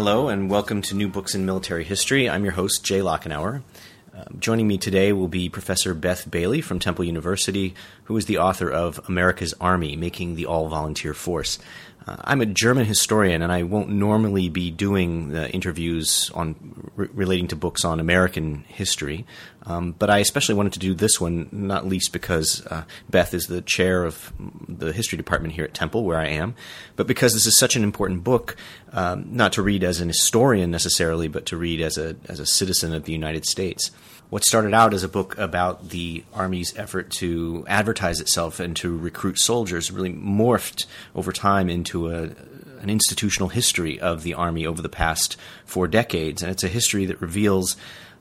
Hello and welcome to New Books in Military History. I'm your host, Jay Lockenauer. Joining me today will be Professor Beth Bailey from Temple University, who is the author of America's Army, Making the All-Volunteer Force. I'm a German historian, and I won't normally be doing interviews on relating to books on American history, but I especially wanted to do this one, not least because Beth is the chair of the history department here at Temple, where I am, but because this is such an important book, not to read as an historian necessarily, but to read as a citizen of the United States. What started out as a book about the Army's effort to advertise itself and to recruit soldiers really morphed over time into an institutional history of the Army over the past 4 decades. And it's a history that reveals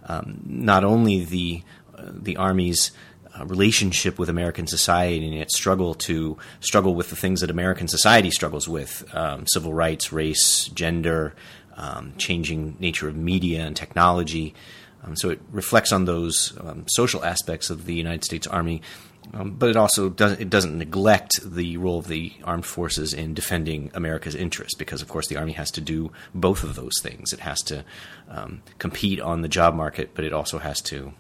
not only the Army's relationship with American society and its struggle with the things that American society struggles with, civil rights, race, gender, changing nature of media and technology. So it reflects on those social aspects of the United States Army, but it also doesn't neglect the role of the armed forces in defending America's interests, because, of course, the Army has to do both of those things. It has to compete on the job market, but it also has to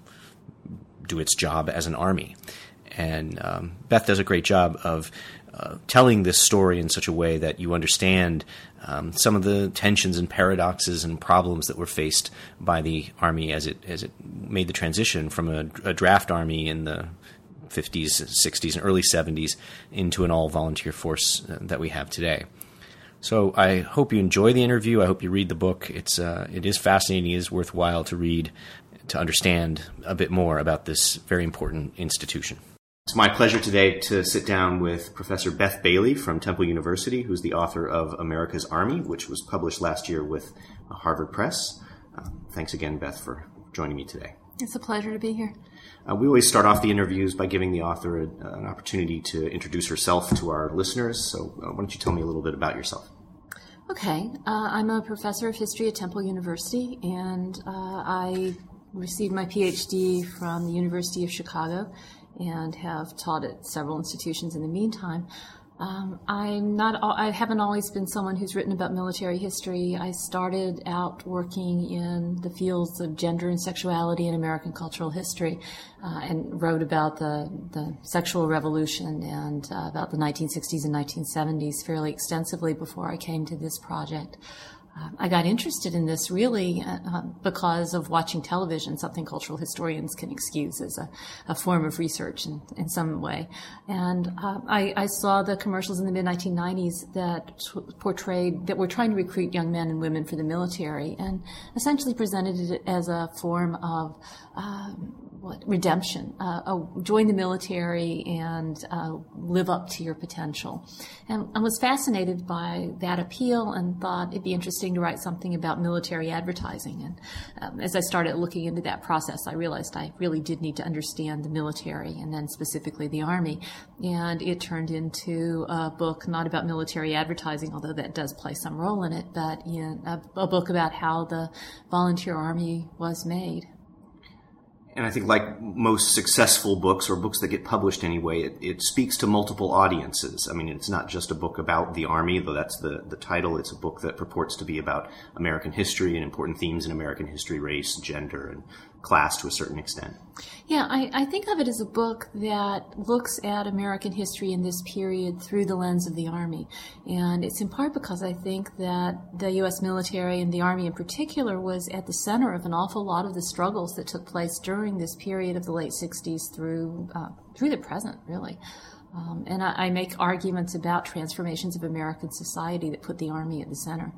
do its job as an army. And Beth does a great job of telling this story in such a way that you understand some of the tensions and paradoxes and problems that were faced by the Army as it made the transition from a draft army in the 50s, 60s, and early 70s into an all-volunteer force that we have today. So I hope you enjoy the interview. I hope you read the book. It is fascinating. It is worthwhile to read to understand a bit more about this very important institution. It's my pleasure today to sit down with Professor Beth Bailey from Temple University, who's the author of America's Army, which was published last year with Harvard Press. Thanks again, Beth, for joining me today. It's a pleasure to be here. We always start off the interviews by giving the author an opportunity to introduce herself to our listeners. So why don't you tell me a little bit about yourself? Okay. I'm a professor of history at Temple University, and I received my PhD from the University of Chicago and have taught at several institutions in the meantime. I haven't always been someone who's written about military history. I started out working in the fields of gender and sexuality in American cultural history, and wrote about the sexual revolution and about the 1960s and 1970s fairly extensively before I came to this project. I got interested in this really because of watching television, something cultural historians can excuse as a form of research in some way. And I saw the commercials in the mid-1990s that were trying to recruit young men and women for the military and essentially presented it as a form of redemption. Join the military and live up to your potential. And I was fascinated by that appeal and thought it'd be interesting to write something about military advertising. And as I started looking into that process, I realized I really did need to understand the military and then specifically the Army. And it turned into a book not about military advertising, although that does play some role in it, but in a book about how the volunteer Army was made. And I think like most successful books or books that get published anyway, it speaks to multiple audiences. I mean, it's not just a book about the Army, though that's the title. It's a book that purports to be about American history and important themes in American history, race, gender, and class to a certain extent. Yeah, I think of it as a book that looks at American history in this period through the lens of the Army. And it's in part because I think that the U.S. military and the Army in particular was at the center of an awful lot of the struggles that took place during this period of the late 60s through the present, really. And I make arguments about transformations of American society that put the Army at the center.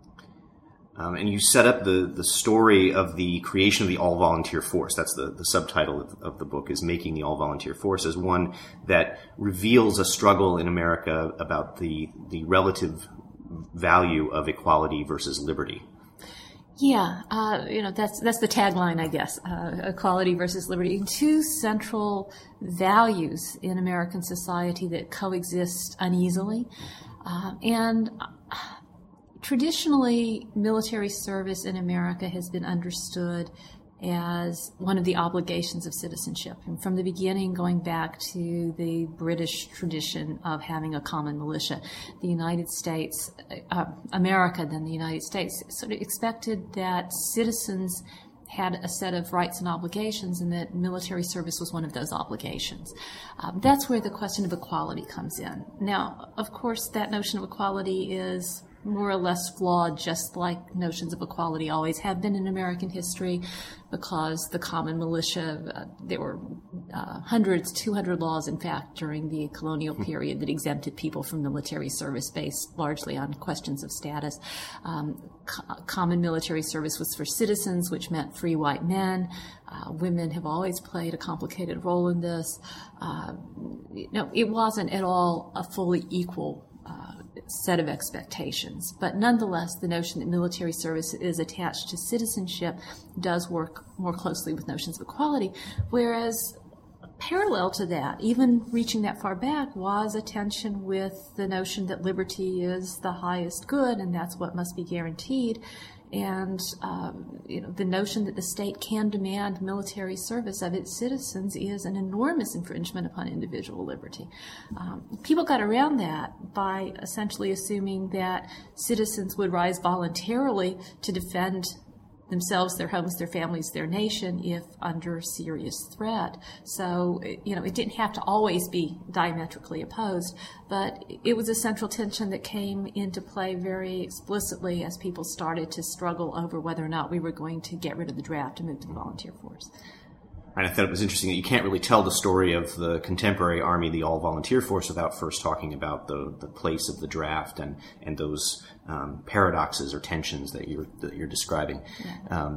And you set up the story of the creation of the all-volunteer force. That's the subtitle of the book, is Making the All-Volunteer Force, as one that reveals a struggle in America about the relative value of equality versus liberty. Yeah, that's the tagline, I guess, equality versus liberty. Two central values in American society that coexist uneasily. And traditionally, military service in America has been understood as one of the obligations of citizenship. And from the beginning, going back to the British tradition of having a common militia, the United States, America, then the United States, sort of expected that citizens had a set of rights and obligations, and that military service was one of those obligations. That's where the question of equality comes in. Now, of course, that notion of equality is more or less flawed, just like notions of equality always have been in American history, because the common militia, there were hundreds, 200 laws, in fact, during the colonial period that exempted people from military service based largely on questions of status. Common military service was for citizens, which meant free white men. Women have always played a complicated role in this. It wasn't at all a fully equal set of expectations. But nonetheless, the notion that military service is attached to citizenship does work more closely with notions of equality, whereas parallel to that, even reaching that far back, was a tension with the notion that liberty is the highest good and that's what must be guaranteed. And the notion that the state can demand military service of its citizens is an enormous infringement upon individual liberty. People got around that by essentially assuming that citizens would rise voluntarily to defend themselves, their homes, their families, their nation, if under serious threat. So, it didn't have to always be diametrically opposed, but it was a central tension that came into play very explicitly as people started to struggle over whether or not we were going to get rid of the draft and move to the volunteer force. And I thought it was interesting that you can't really tell the story of the contemporary Army, the all-volunteer force, without first talking about the place of the draft and those paradoxes or tensions that you're describing. Yeah.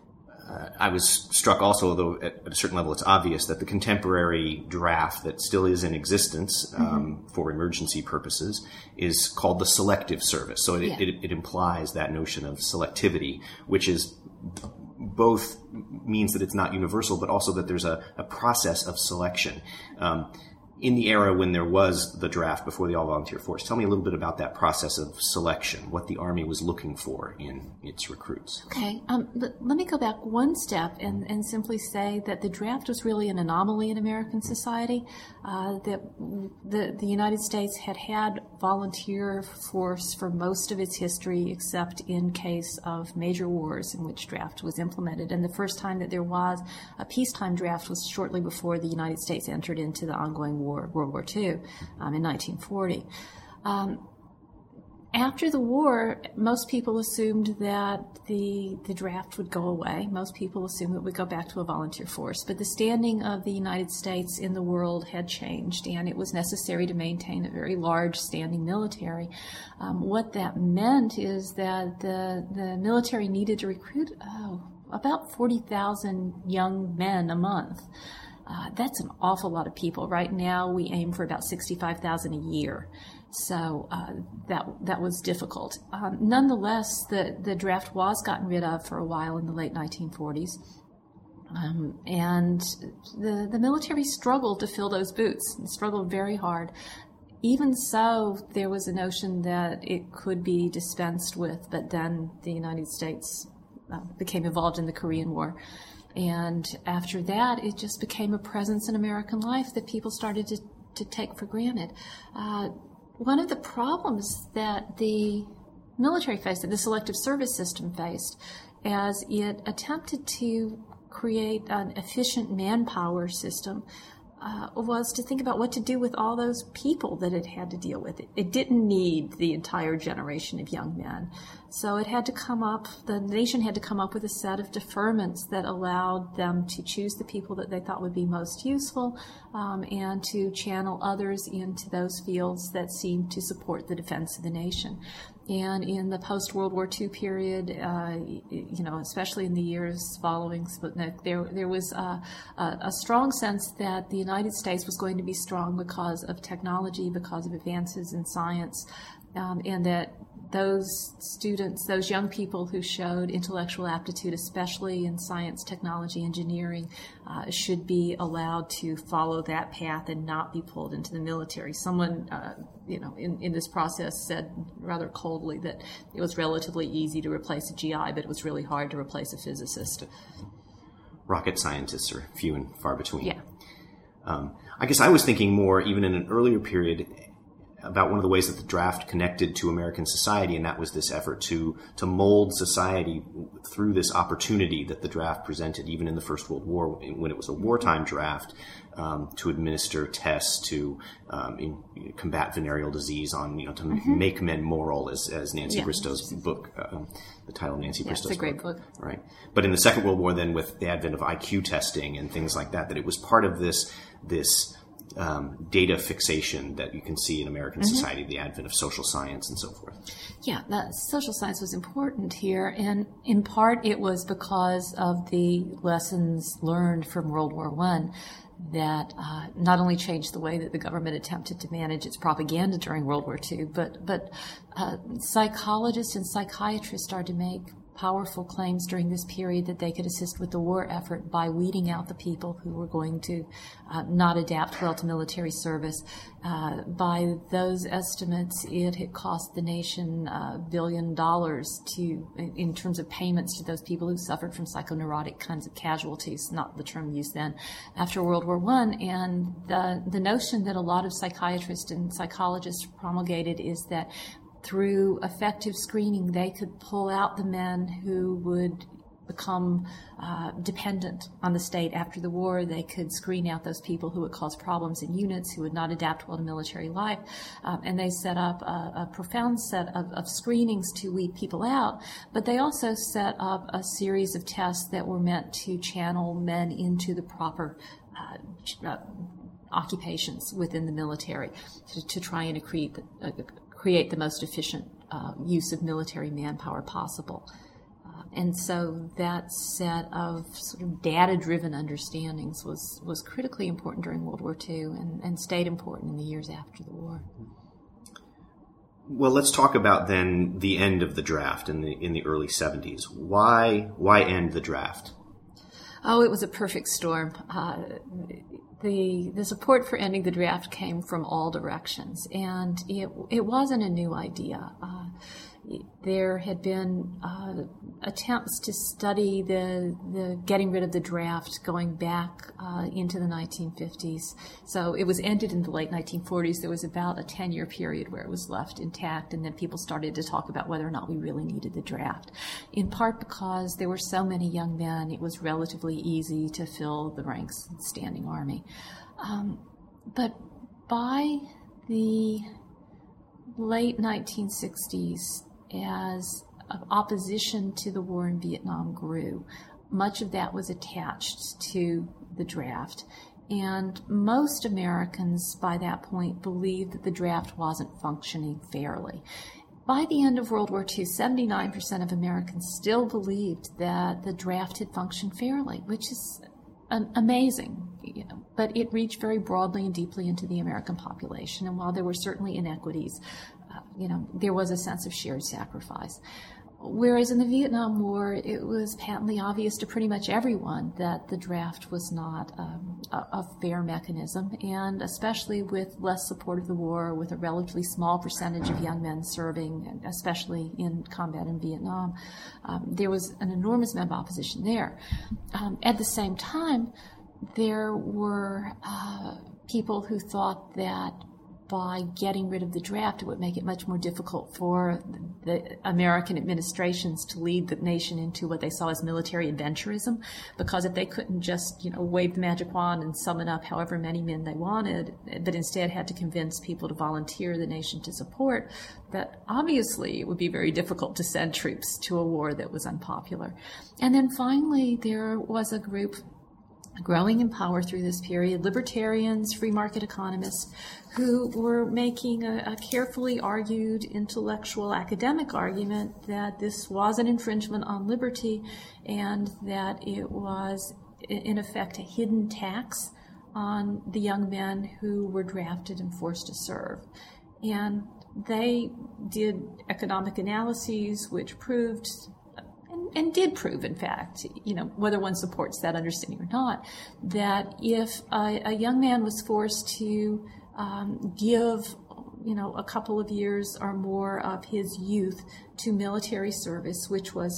I was struck also, although at a certain level it's obvious, that the contemporary draft that still is in existence for emergency purposes is called the selective service. So it implies that notion of selectivity, which is both means that it's not universal, but also that there's a process of selection. In the era when there was the draft before the all-volunteer force, tell me a little bit about that process of selection, what the Army was looking for in its recruits. Okay. Let me go back one step and simply say that the draft was really an anomaly in American society, that the United States had volunteer force for most of its history, except in case of major wars in which draft was implemented. And the first time that there was a peacetime draft was shortly before the United States entered into the ongoing war, World War II, in 1940. After the war, most people assumed that the draft would go away. Most people assumed it would go back to a volunteer force. But the standing of the United States in the world had changed, and it was necessary to maintain a very large standing military. What that meant is that the military needed to recruit about 40,000 young men a month. That's an awful lot of people. Right now, we aim for about 65,000 a year. So that was difficult. Nonetheless, the draft was gotten rid of for a while in the late 1940s. And the military struggled to fill those boots. It struggled very hard. Even so, there was a notion that it could be dispensed with, but then the United States became involved in the Korean War. And after that, it just became a presence in American life that people started to take for granted. One of the problems that the military faced, that the selective service system faced, as it attempted to create an efficient manpower system, was to think about what to do with all those people that it had to deal with. It didn't need the entire generation of young men. So the nation had to come up with a set of deferments that allowed them to choose the people that they thought would be most useful, and to channel others into those fields that seemed to support the defense of the nation. And in the post-World War II period, especially in the years following Sputnik, there was a strong sense that the United States was going to be strong because of technology, because of advances in science, and that those students, those young people who showed intellectual aptitude, especially in science, technology, engineering, should be allowed to follow that path and not be pulled into the military. Someone, in this process said rather coldly that it was relatively easy to replace a GI, but it was really hard to replace a physicist. rocket scientists are few and far between. Yeah. I guess I was thinking more, even in an earlier period, about one of the ways that the draft connected to American society, and that was this effort to mold society through this opportunity that the draft presented, even in the First World War, when it was a wartime draft, to administer tests to combat venereal disease, to make men moral, as Nancy Bristow's book, the title of Nancy Bristow's book. It's a great book. Right. But in the Second World War, then, with the advent of IQ testing and things like that, it was part of this data fixation that you can see in American society, the advent of social science and so forth. Yeah, social science was important here, and in part it was because of the lessons learned from World War I that not only changed the way that the government attempted to manage its propaganda during World War II, but psychologists and psychiatrists started to make powerful claims during this period that they could assist with the war effort by weeding out the people who were going to not adapt well to military service. By those estimates, it had cost the nation $1 billion in terms of payments to those people who suffered from psychoneurotic kinds of casualties, not the term used then, after World War I. And the notion that a lot of psychiatrists and psychologists promulgated is that through effective screening, they could pull out the men who would become dependent on the state after the war. They could screen out those people who would cause problems in units, who would not adapt well to military life. And they set up a profound set of screenings to weed people out. But they also set up a series of tests that were meant to channel men into the proper occupations within the military to try and create the most efficient use of military manpower possible. And so that set of sort of data-driven understandings was critically important during World War II and stayed important in the years after the war. Well, let's talk about then the end of the draft in the early 70s. Why end the draft? Oh, it was a perfect storm. The support for ending the draft came from all directions, and it wasn't a new idea. There had been attempts to study the getting rid of the draft going back into the 1950s. So it was ended in the late 1940s. There was about a 10-year period where it was left intact, and then people started to talk about whether or not we really needed the draft, in part because there were so many young men. It was relatively easy to fill the ranks of the standing army. But by the late 1960s, as opposition to the war in Vietnam grew, much of that was attached to the draft. And most Americans by that point believed that the draft wasn't functioning fairly. By the end of World War II, 79% of Americans still believed that the draft had functioned fairly, which is amazing. But it reached very broadly and deeply into the American population. And while there were certainly inequities, there was a sense of shared sacrifice. Whereas in the Vietnam War, it was patently obvious to pretty much everyone that the draft was not a fair mechanism, and especially with less support of the war, with a relatively small percentage of young men serving, especially in combat in Vietnam, there was an enormous amount of opposition there. At the same time, there were people who thought that by getting rid of the draft, it would make it much more difficult for the American administrations to lead the nation into what they saw as military adventurism, because if they couldn't just, wave the magic wand and summon up however many men they wanted, but instead had to convince people to volunteer the nation to support, that obviously it would be very difficult to send troops to a war that was unpopular. And then finally, there was a group growing in power through this period, libertarians, free market economists, who were making a carefully argued intellectual academic argument that this was an infringement on liberty and that it was, in effect, a hidden tax on the young men who were drafted and forced to serve. And they did economic analyses which proved and did prove, in fact, whether one supports that understanding or not, that if a young man was forced to give, a couple of years or more of his youth to military service, which was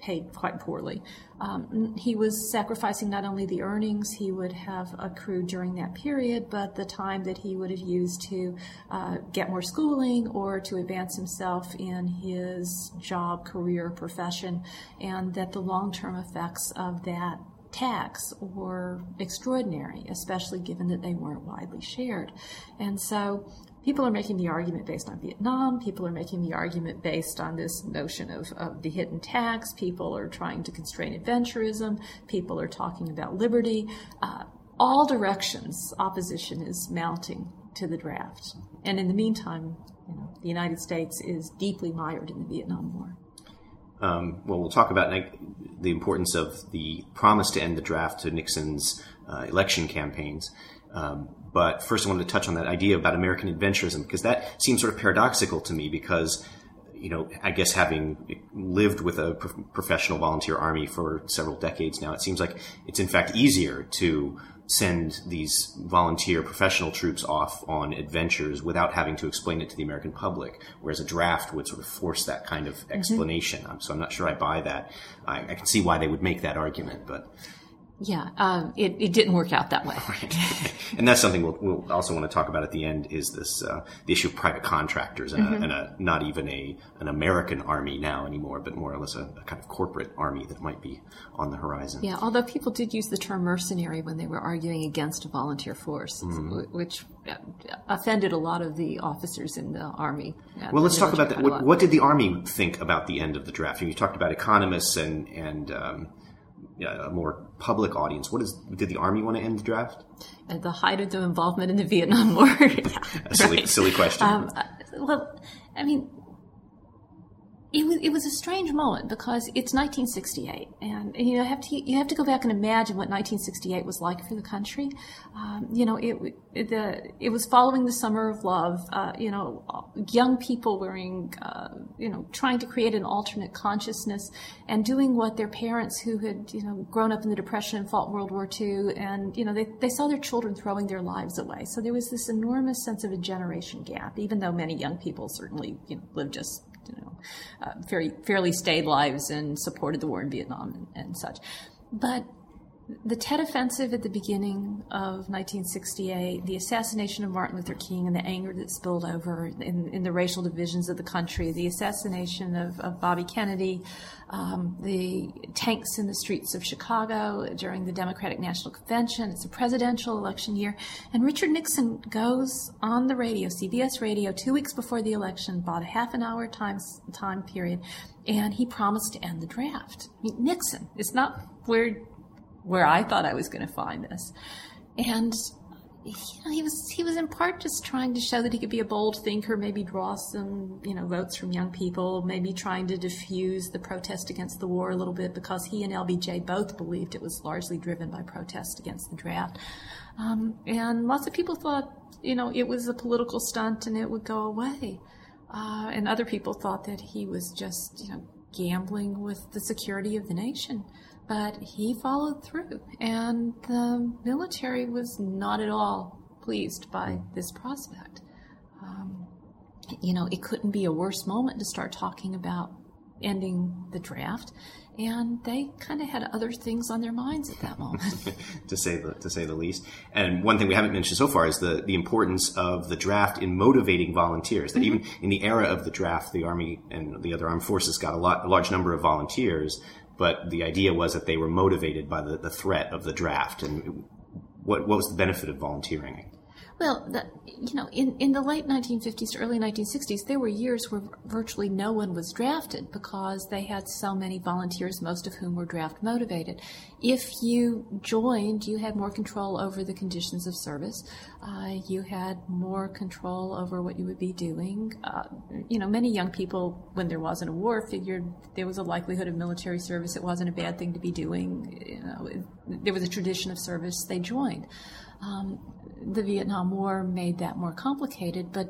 paid quite poorly. He was sacrificing not only the earnings he would have accrued during that period, but the time that he would have used to get more schooling or to advance himself in his job, career, profession, and that the long-term effects of that tax were extraordinary, especially given that they weren't widely shared. And so people are making the argument based on Vietnam. People are making the argument based on this notion of the hidden tax. People are trying to constrain adventurism. People are talking about liberty. All directions, opposition is mounting to the draft. And in the meantime, the United States is deeply mired in the Vietnam War. Well, we'll talk about the importance of the promise to end the draft to Nixon's election campaigns. But first I wanted to touch on that idea about American adventurism, because that seems sort of paradoxical to me because, I guess having lived with a professional volunteer army for several decades now, it seems like it's in fact easier to send these volunteer professional troops off on adventures without having to explain it to the American public, whereas a draft would sort of force that kind of explanation. So I'm not sure I buy that. I can see why they would make that argument, but... Yeah, it didn't work out that way. Right. And that's something we'll also want to talk about at the end is this the issue of private contractors and not even an American army now anymore, but more or less a kind of corporate army that might be on the horizon. Yeah, although people did use the term mercenary when they were arguing against a volunteer force, which offended a lot of the officers in the army. Well, let's talk about that. What did the army think about the end of the draft? You talked about economists and a more public audience. Did the Army want to end the draft? At the height of the involvement in the Vietnam War. Yeah, silly question. Well, I mean, it was a strange moment because it's 1968, and you have to go back and imagine what 1968 was like for the country. It was following the Summer of Love. Young people trying to create an alternate consciousness and doing what their parents who had grown up in the Depression and fought World War II, and they saw their children throwing their lives away. So there was this enormous sense of a generation gap, even though many young people certainly lived just fairly staid lives and supported the war in Vietnam and such. But the Tet Offensive at the beginning of 1968, the assassination of Martin Luther King and the anger that spilled over in the racial divisions of the country, the assassination of Bobby Kennedy, the tanks in the streets of Chicago during the Democratic National Convention. It's a presidential election year. And Richard Nixon goes on the radio, CBS radio, 2 weeks before the election, about a half an hour time period, and he promised to end the draft. I mean, Nixon, it's not where I thought I was going to find this. And he was in part just trying to show that he could be a bold thinker, maybe draw some votes from young people, maybe trying to diffuse the protest against the war a little bit, because he and LBJ both believed it was largely driven by protest against the draft. And lots of people thought it was a political stunt and it would go away. And other people thought that he was just gambling with the security of the nation. But he followed through, and the military was not at all pleased by this prospect. It couldn't be a worse moment to start talking about ending the draft, and they kind of had other things on their minds at that moment. to say the least. And one thing we haven't mentioned so far is the importance of the draft in motivating volunteers. That even in the era of the draft, the Army and the other armed forces got a large number of volunteers. But the idea was that they were motivated by the threat of the draft. And what was the benefit of volunteering? Well, in the late 1950s to early 1960s, there were years where virtually no one was drafted because they had so many volunteers, most of whom were draft motivated. If you joined, you had more control over the conditions of service. You had more control over what you would be doing. Many young people, when there wasn't a war, figured there was a likelihood of military service. It wasn't a bad thing to be doing. There was a tradition of service. They joined. The Vietnam War made that more complicated, but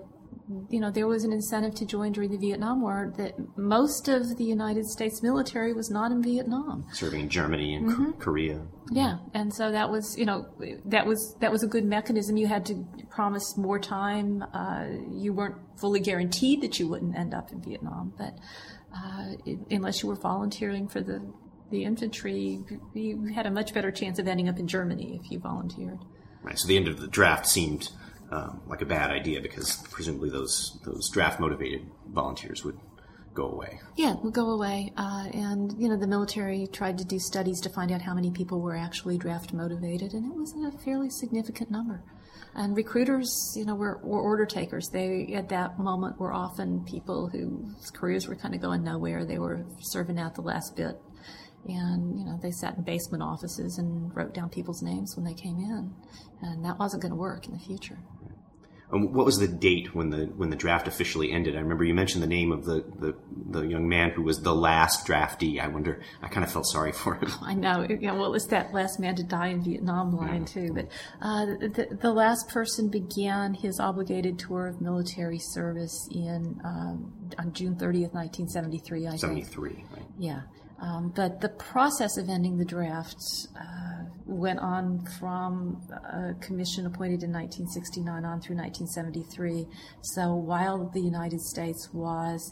there was an incentive to join during the Vietnam War that most of the United States military was not in Vietnam. Serving in Germany and Korea. Yeah, and so that was, that was a good mechanism. You had to promise more time. You weren't fully guaranteed that you wouldn't end up in Vietnam, but unless you were volunteering for the infantry, you had a much better chance of ending up in Germany if you volunteered. Right. So the end of the draft seemed like a bad idea because presumably those draft motivated volunteers would go away. Yeah, would go away. And the military tried to do studies to find out how many people were actually draft motivated, and it was a fairly significant number. And recruiters, were order takers. They, at that moment, were often people whose careers were kind of going nowhere. They were serving out the last bit. And, they sat in basement offices and wrote down people's names when they came in. And that wasn't going to work in the future. What was the date when the draft officially ended? I remember you mentioned the name of the young man who was the last draftee. I kind of felt sorry for him. I know. Well, it's that last man to die in Vietnam line, too. But the last person began his obligated tour of military service on June 30th, 1973, I think. 73, right. Yeah. But the process of ending the draft went on from a commission appointed in 1969 on through 1973. So while the United States was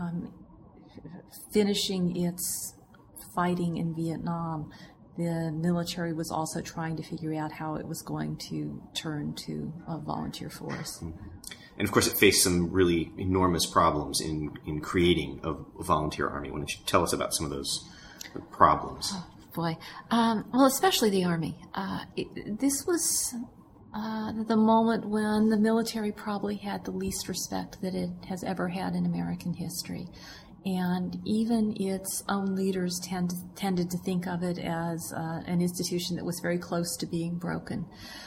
finishing its fighting in Vietnam, the military was also trying to figure out how it was going to turn to a volunteer force. And of course, it faced some really enormous problems in creating a volunteer army. Why don't you tell us about some of those problems? Oh, boy. Well, especially the Army. This was the moment when the military probably had the least respect that it has ever had in American history. And even its own leaders tended to think of it as an institution that was very close to being broken.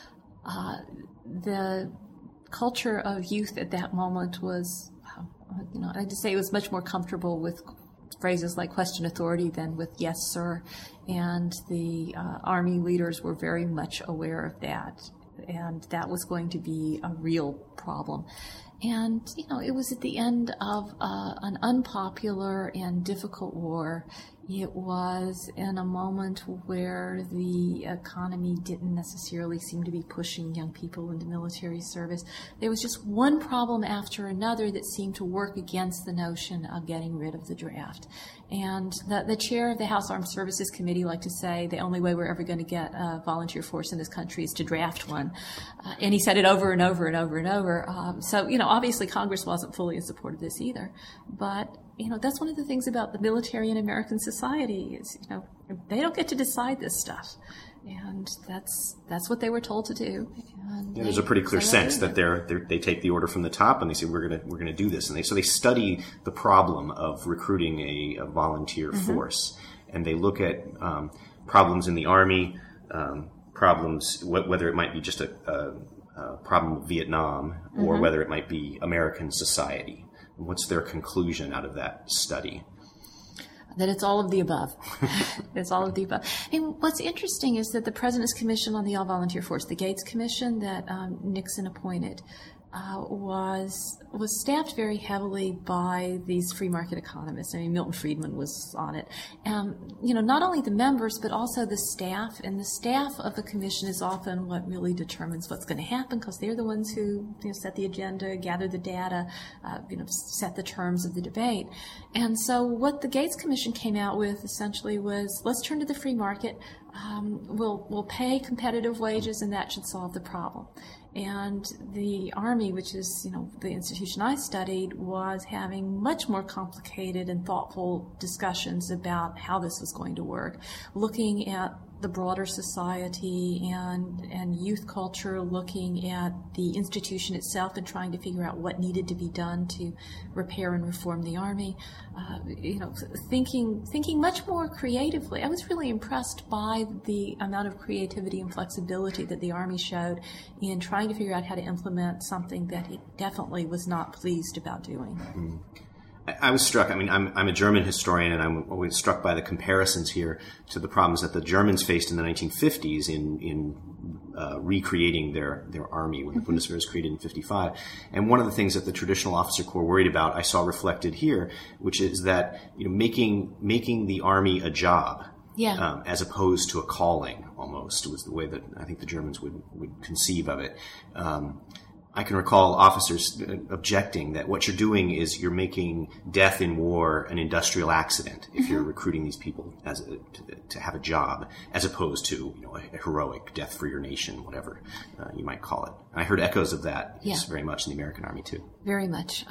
The culture of youth at that moment was, I'd say it was much more comfortable with phrases like question authority than with yes, sir. And the Army leaders were very much aware of that. And that was going to be a real problem. And, it was at the end of an unpopular and difficult war. It was in a moment where the economy didn't necessarily seem to be pushing young people into military service. There was just one problem after another that seemed to work against the notion of getting rid of the draft. And the chair of the House Armed Services Committee liked to say the only way we're ever going to get a volunteer force in this country is to draft one. And he said it over and over and over and over. So, obviously Congress wasn't fully in support of this either. But, that's one of the things about the military in American society is, they don't get to decide this stuff. And that's what they were told to do. And there's a pretty clear sense that they take the order from the top and they say we're gonna do this, and they study the problem of recruiting a volunteer force, and they look at problems in the Army, problems whether it might be just a problem of Vietnam or whether it might be American society. What's their conclusion out of that study? That it's all of the above. It's all of the above. And what's interesting is that the President's Commission on the All-Volunteer Force, the Gates Commission that Nixon appointed, was staffed very heavily by these free market economists. I mean, Milton Friedman was on it. Not only the members, but also the staff. And the staff of the commission is often what really determines what's going to happen, because they're the ones who set the agenda, gather the data, set the terms of the debate. And so what the Gates Commission came out with essentially was, let's turn to the free market. We'll pay competitive wages, and that should solve the problem. And the Army, which is, the institution I studied, was having much more complicated and thoughtful discussions about how this was going to work, looking at the broader society and youth culture, looking at the institution itself and trying to figure out what needed to be done to repair and reform the Army. Thinking much more creatively. I was really impressed by the amount of creativity and flexibility that the Army showed in trying to figure out how to implement something that it definitely was not pleased about doing. Mm-hmm. I was struck. I mean, I'm a German historian, and I'm always struck by the comparisons here to the problems that the Germans faced in the 1950s in recreating their army when the Bundeswehr was created in 1955. And one of the things that the traditional officer corps worried about, I saw reflected here, which is that making the army a job. Yeah. As opposed to a calling, almost, was the way that I think the Germans would conceive of it. I can recall officers objecting that what you're doing is you're making death in war an industrial accident if you're recruiting these people to have a job, as opposed to a heroic death for your nation, whatever you might call it. And I heard echoes of that very much in the American Army too. Very much.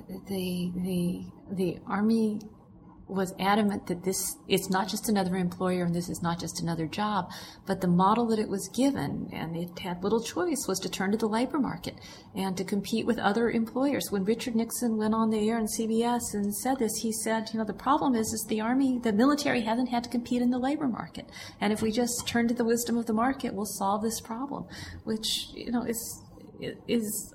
The Army was adamant that it's not just another employer and this is not just another job, but the model that it was given, and it had little choice, was to turn to the labor market and to compete with other employers. When Richard Nixon went on the air on CBS and said this, he said, the problem is the military hasn't had to compete in the labor market. And if we just turn to the wisdom of the market, we'll solve this problem, which, is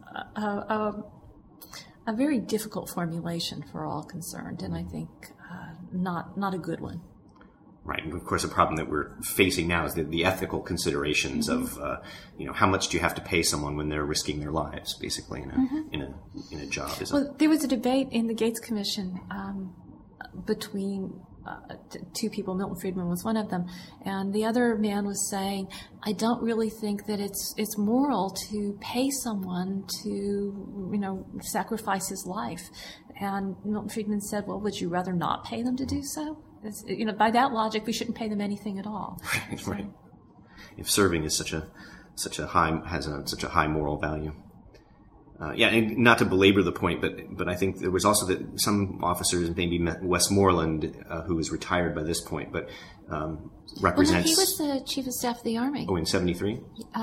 a very difficult formulation for all concerned, and I think not a good one. Right, and of course, a problem that we're facing now is the ethical considerations of, how much do you have to pay someone when they're risking their lives, basically, in a job? There was a debate in the Gates Commission between two people. Milton Friedman was one of them, and the other man was saying, I don't really think that it's moral to pay someone to sacrifice his life. And Milton Friedman said, well, would you rather not pay them to do so? By that logic, we shouldn't pay them anything at all. Right. If serving is such a high moral value. And not to belabor the point, but I think there was also some officers, maybe Westmoreland, who was retired by this point, but represents. He was the chief of staff of the Army. Oh, in 1973.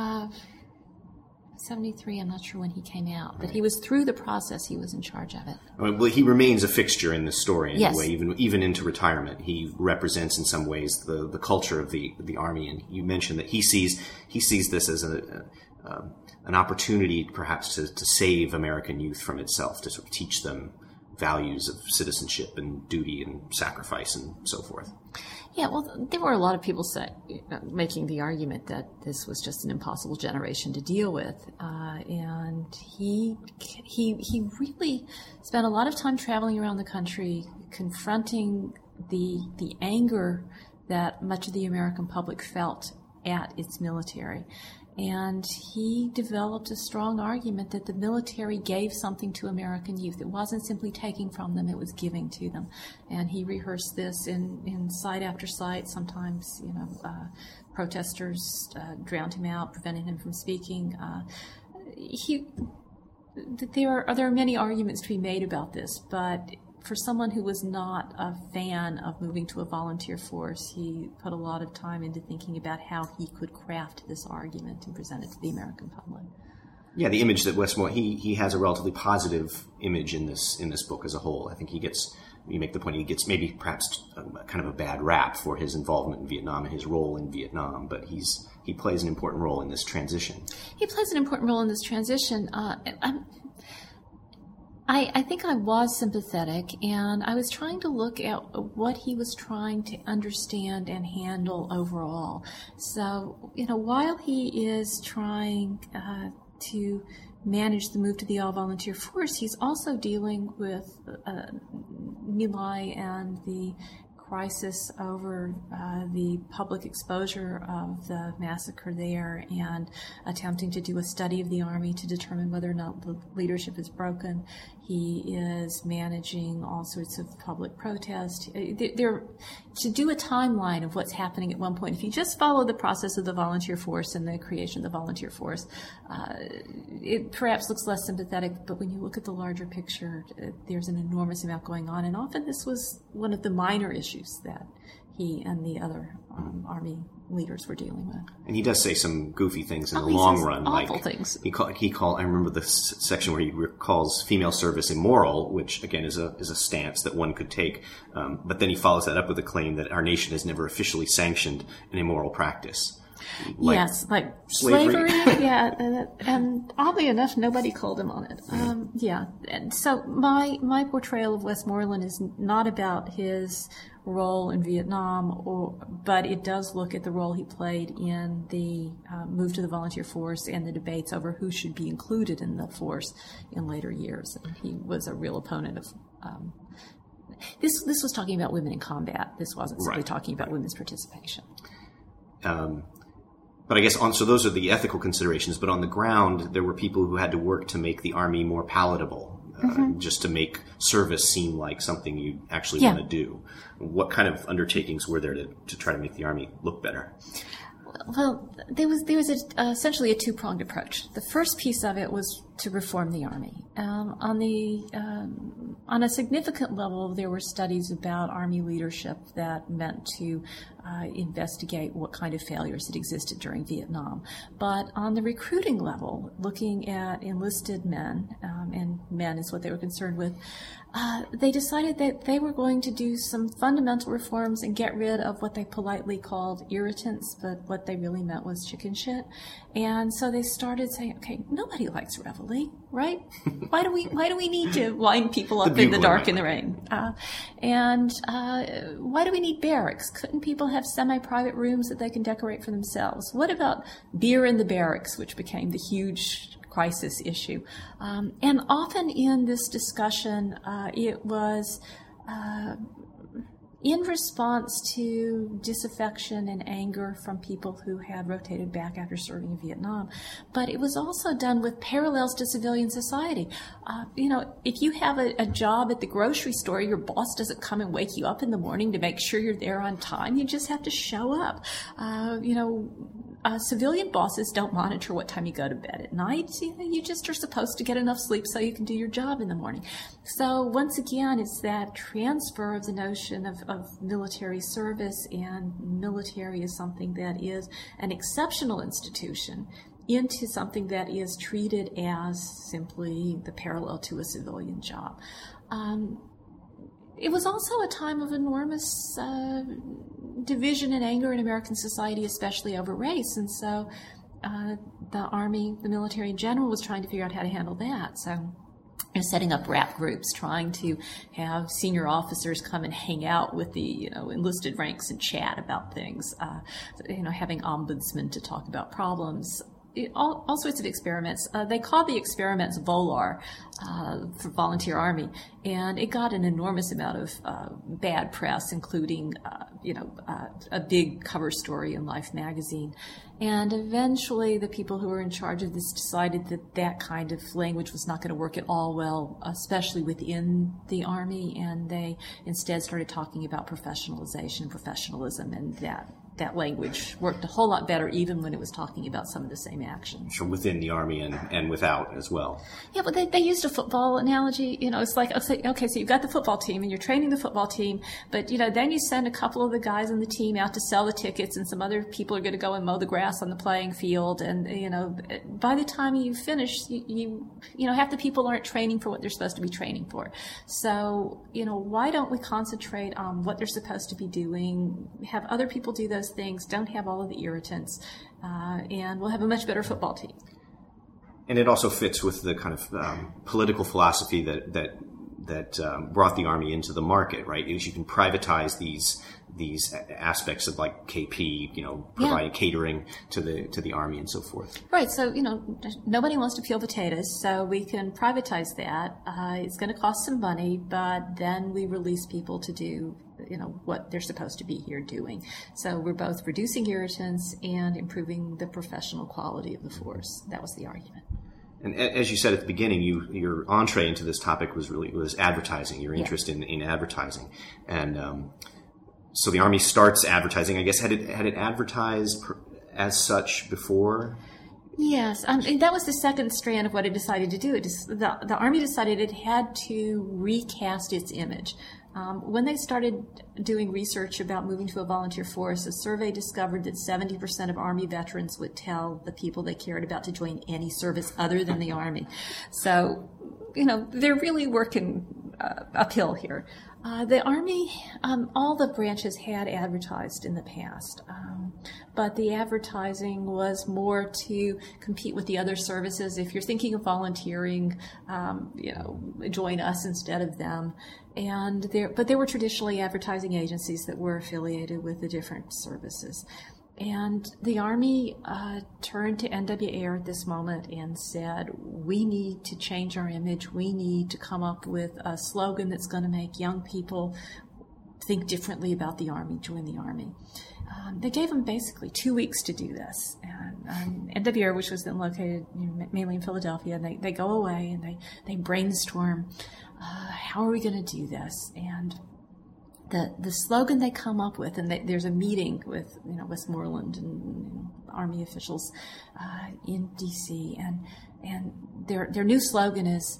1973. I'm not sure when he came out, but he was through the process. He was in charge of it. Well, he remains a fixture in this story anyway, yes. even into retirement. He represents in some ways the culture of the Army, and you mentioned that he sees this as an opportunity, perhaps, to save American youth from itself, to sort of teach them values of citizenship and duty and sacrifice and so forth. Yeah, well, there were a lot of people making the argument that this was just an impossible generation to deal with, and he really spent a lot of time traveling around the country, confronting the anger that much of the American public felt at its military. And he developed a strong argument that the military gave something to American youth. It wasn't simply taking from them, it was giving to them. And he rehearsed this in site after site. Sometimes, protesters drowned him out, preventing him from speaking. There are many arguments to be made about this, but for someone who was not a fan of moving to a volunteer force, he put a lot of time into thinking about how he could craft this argument and present it to the American public. Yeah, the image that Westmore, he has a relatively positive image in this book as a whole. I think you make the point, he gets maybe perhaps kind of a bad rap for his involvement in Vietnam and his role in Vietnam, but he plays an important role in this transition. He plays an important role in this transition. I think I was sympathetic, and I was trying to look at what he was trying to understand and handle overall. So, while he is trying to manage the move to the all-volunteer force, he's also dealing with My Lai and the crisis over the public exposure of the massacre there, and attempting to do a study of the Army to determine whether or not the leadership is broken. He is managing all sorts of public protest. To do a timeline of what's happening at one point, if you just follow the process of the volunteer force and the creation of the volunteer force, it perhaps looks less sympathetic, but when you look at the larger picture, there's an enormous amount going on, and often this was one of the minor issues that he and the other Army leaders were dealing with. And he does say some goofy things in the long run. Awful things. I remember the section where he calls female service immoral, which again is a stance that one could take. But then he follows that up with a claim that our nation has never officially sanctioned an immoral practice. Yes, like slavery. Yeah, and oddly enough, nobody called him on it. Yeah, and so my portrayal of Westmoreland is not about his role in Vietnam, but it does look at the role he played in the move to the volunteer force and the debates over who should be included in the force in later years. And he was a real opponent of. This was talking about women in combat. This wasn't simply talking about women's participation. But I guess so those are the ethical considerations. But on the ground, there were people who had to work to make the Army more palatable, just to make service seem like something you actually want to do. What kind of undertakings were there to try to make the Army look better? Well, there was essentially a two-pronged approach. The first piece of it was to reform the Army. On a significant level, there were studies about Army leadership that meant to investigate what kind of failures had existed during Vietnam. But on the recruiting level, looking at enlisted men, and men is what they were concerned with, they decided that they were going to do some fundamental reforms and get rid of what they politely called irritants, but what they really meant was chicken shit. And so they started saying, okay, nobody likes reveille, right? Why do we need to wind people up in the dark in the rain? And why do we need barracks? Couldn't people have semi-private rooms that they can decorate for themselves? What about beer in the barracks, which became the huge crisis issue? And often in this discussion, it was in response to disaffection and anger from people who had rotated back after serving in Vietnam. But it was also done with parallels to civilian society. If you have a job at the grocery store, your boss doesn't come and wake you up in the morning to make sure you're there on time. You just have to show up. Civilian bosses don't monitor what time you go to bed at night. You just are supposed to get enough sleep so you can do your job in the morning. So once again, it's that transfer of the notion of military service, and military is something that is an exceptional institution into something that is treated as simply the parallel to a civilian job. It was also a time of enormous division and anger in American society, especially over race. And so the Army, the military in general, was trying to figure out how to handle that. So setting up rap groups, trying to have senior officers come and hang out with the enlisted ranks and chat about things, having ombudsmen to talk about problems. All sorts of experiments. They called the experiments VOLAR for Volunteer Army, and it got an enormous amount of bad press, including a big cover story in Life magazine. And eventually the people who were in charge of this decided that kind of language was not going to work at all well, especially within the Army, and they instead started talking about professionalization, professionalism, and that language worked a whole lot better even when it was talking about some of the same actions. From within the Army and without as well. Yeah, but they used a football analogy. It's like, okay, so you've got the football team and you're training the football team, but, then you send a couple of the guys on the team out to sell the tickets, and some other people are going to go and mow the grass on the playing field. And, by the time you finish, you half the people aren't training for what they're supposed to be training for. So, why don't we concentrate on what they're supposed to be doing, have other people do those things, don't have all of the irritants, and we'll have a much better football team. And it also fits with the kind of political philosophy that brought the Army into the market, right? Is you can privatize these aspects of like KP, providing catering to the Army and so forth. Right. So, nobody wants to peel potatoes, so we can privatize that. It's going to cost some money, but then we release people to do what they're supposed to be here doing. So we're both reducing irritants and improving the professional quality of the force. That was the argument. And as you said at the beginning, your entree into this topic was advertising, your interest in advertising. And so the Army starts advertising. I guess had it advertised as such before? Yes, that was the second strand of what it decided to do. The Army decided it had to recast its image. When they started doing research about moving to a volunteer force, a survey discovered that 70% of Army veterans would tell the people they cared about to join any service other than the Army. So, they're really working uphill here. The Army, all the branches had advertised in the past, but the advertising was more to compete with the other services. If you're thinking of volunteering, join us instead of them. But there were traditionally advertising agencies that were affiliated with the different services. And the Army turned to NWA at this moment and said, we need to change our image. We need to come up with a slogan that's going to make young people think differently about the Army, join the Army. They gave them basically 2 weeks to do this. And NWA, which was then located mainly in Philadelphia, and they go away and they brainstorm, how are we going to do this? And the slogan they come up with, and there's a meeting with Westmoreland and Army officials in D.C. and their new slogan is,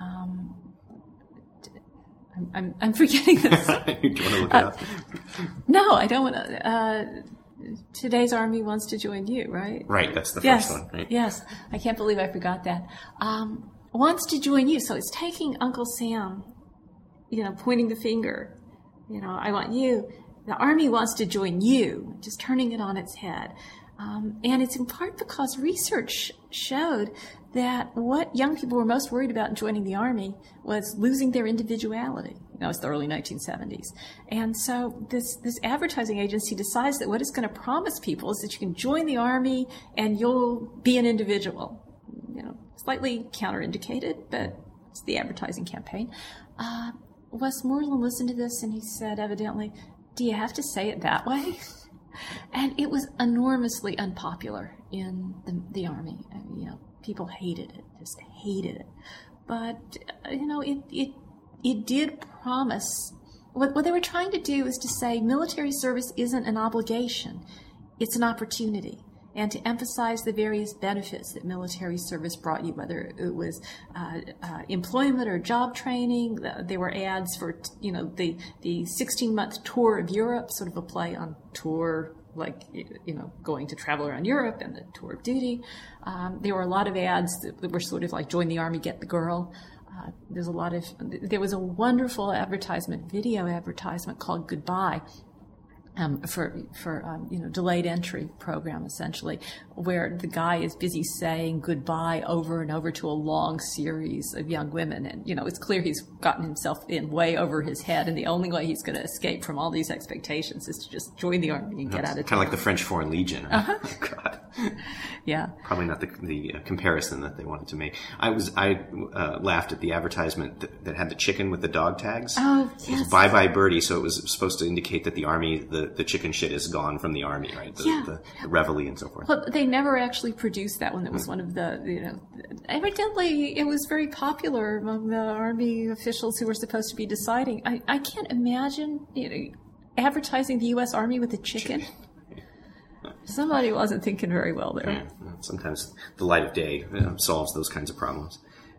I'm forgetting this. Do you want to look it up? No, I don't want to. Today's Army wants to join you, right? Right, that's the first one. Right? Yes, I can't believe I forgot that. Wants to join you, so it's taking Uncle Sam, pointing the finger. I want you. The Army wants to join you, just turning it on its head. And it's in part because research showed that what young people were most worried about in joining the Army was losing their individuality. It's the early 1970s. And so this advertising agency decides that what it's going to promise people is that you can join the Army and you'll be an individual. Slightly counterindicated, but it's the advertising campaign. Westmoreland listened to this and he said, evidently, do you have to say it that way? And it was enormously unpopular in the Army. People hated it, just hated it. But, it did promise, what they were trying to do is to say military service isn't an obligation, it's an opportunity. And to emphasize the various benefits that military service brought you, whether it was employment or job training. There were ads for, the 16-month tour of Europe, sort of a play on tour, like, going to travel around Europe and the tour of duty. There were a lot of ads that were sort of like join the Army, get the girl. There was a wonderful video advertisement called Goodbye. For delayed entry program, essentially, where the guy is busy saying goodbye over and over to a long series of young women. And, it's clear he's gotten himself in way over his head. And the only way he's going to escape from all these expectations is to just join the Army and get out of town. Kind of like the French Foreign Legion. Right? Uh-huh. Oh, God. Yeah. Probably not the comparison that they wanted to make. I laughed at the advertisement that had the chicken with the dog tags. Oh, yes. It was Bye Bye Birdie, so it was supposed to indicate that the Army, the chicken shit is gone from the Army, right? The reveille and so forth. Well, they never actually produced that one. That was one of the, evidently it was very popular among the Army officials who were supposed to be deciding. I can't imagine, advertising the U.S. Army with a chicken. Somebody wasn't thinking very well there. Yeah, sometimes the light of day solves those kinds of problems.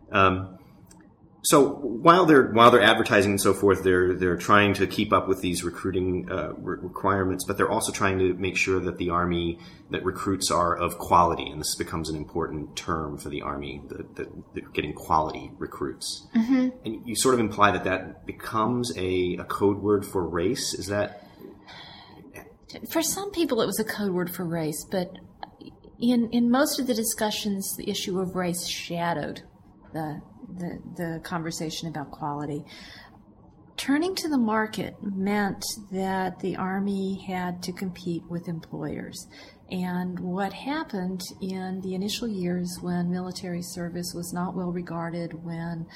So while they're advertising and so forth, they're trying to keep up with these recruiting requirements, but they're also trying to make sure that the Army, that recruits are of quality, and this becomes an important term for the Army, that they're getting quality recruits. Mm-hmm. And you sort of imply that becomes a code word for race. Is that? For some people, it was a code word for race, but in most of the discussions, the issue of race shadowed the conversation about quality. Turning to the market meant that the Army had to compete with employers. And what happened in the initial years when military service was not well regarded, when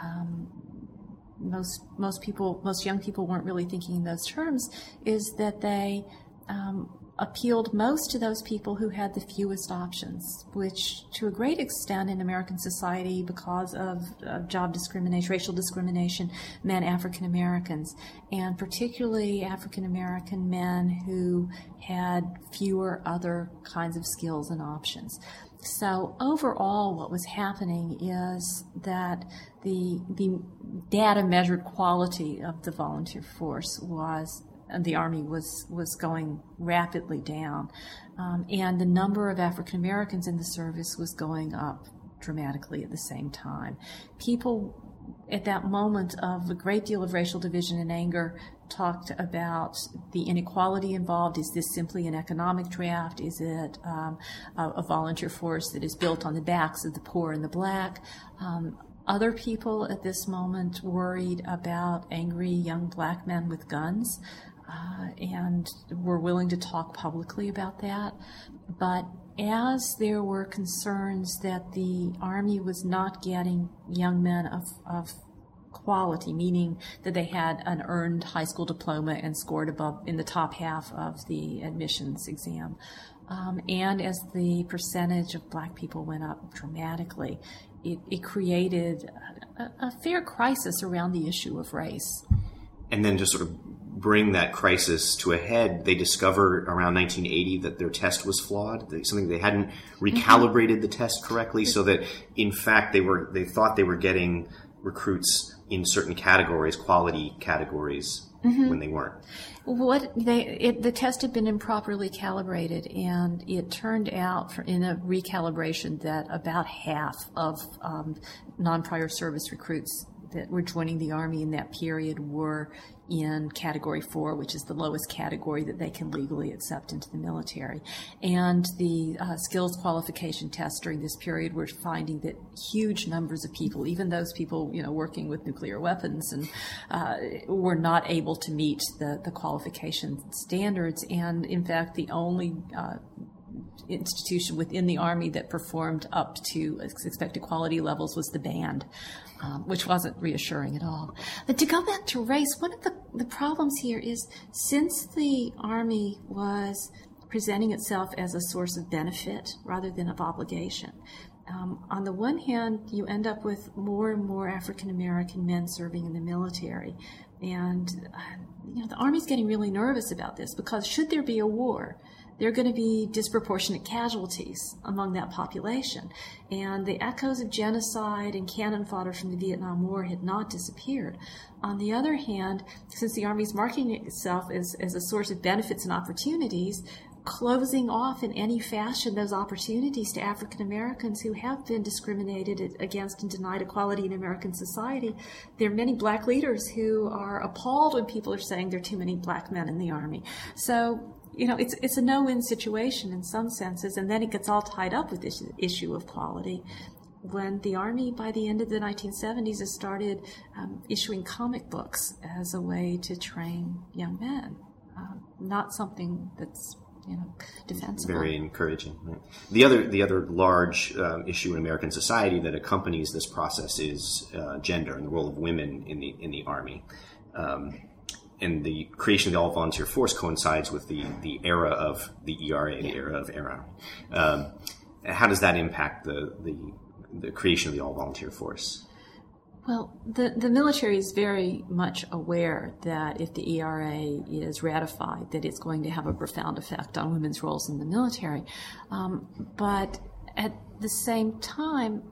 most young people weren't really thinking in those terms, is that they appealed most to those people who had the fewest options, which to a great extent in American society, because of job discrimination, racial discrimination, meant African Americans, and particularly African American men who had fewer other kinds of skills and options. So overall, what was happening is that the data measured quality of the volunteer force the Army was going rapidly down, and the number of African Americans in the service was going up dramatically at the same time. People at that moment of a great deal of racial division and anger, talked about the inequality involved. Is this simply an economic draft? Is it a volunteer force that is built on the backs of the poor and the black? Other people at this moment worried about angry young black men with guns, and were willing to talk publicly about that. But as there were concerns that the Army was not getting young men of quality, meaning that they had an earned high school diploma and scored above in the top half of the admissions exam, and as the percentage of black people went up dramatically, it created a fair crisis around the issue of race. And then just sort of bring that crisis to a head, they discovered around 1980 that their test was flawed, something they hadn't recalibrated the test correctly, so that in fact they thought they were getting recruits in certain categories, quality categories, when they weren't. The test had been improperly calibrated, and it turned out in a recalibration that about half of non-prior service recruits that were joining the Army in that period were in Category 4, which is the lowest category that they can legally accept into the military. And the skills qualification tests during this period were finding that huge numbers of people, even those people working with nuclear weapons, and were not able to meet the qualification standards. And in fact, the only institution within the Army that performed up to expected quality levels was the band, which wasn't reassuring at all. But to go back to race, one of the problems here is, since the Army was presenting itself as a source of benefit rather than of obligation, on the one hand, you end up with more and more African American men serving in the military. And the Army's getting really nervous about this, because should there be a war, there are going to be disproportionate casualties among that population. And the echoes of genocide and cannon fodder from the Vietnam War had not disappeared. On the other hand, since the Army is marketing itself as a source of benefits and opportunities, closing off in any fashion those opportunities to African Americans who have been discriminated against and denied equality in American society. There are many black leaders who are appalled when people are saying there are too many black men in the Army. So, it's a no-win situation in some senses, and then it gets all tied up with this issue of quality. When the Army, by the end of the 1970s, has started issuing comic books as a way to train young men, not something that's defensible. Very encouraging. Right? The other large issue in American society that accompanies this process is gender and the role of women in the Army. And the creation of the all-volunteer force coincides with the era of the ERA, the era of ERA. How does that impact the creation of the all-volunteer force? Well, the military is very much aware that if the ERA is ratified, that it's going to have a profound effect on women's roles in the military. But at the same time,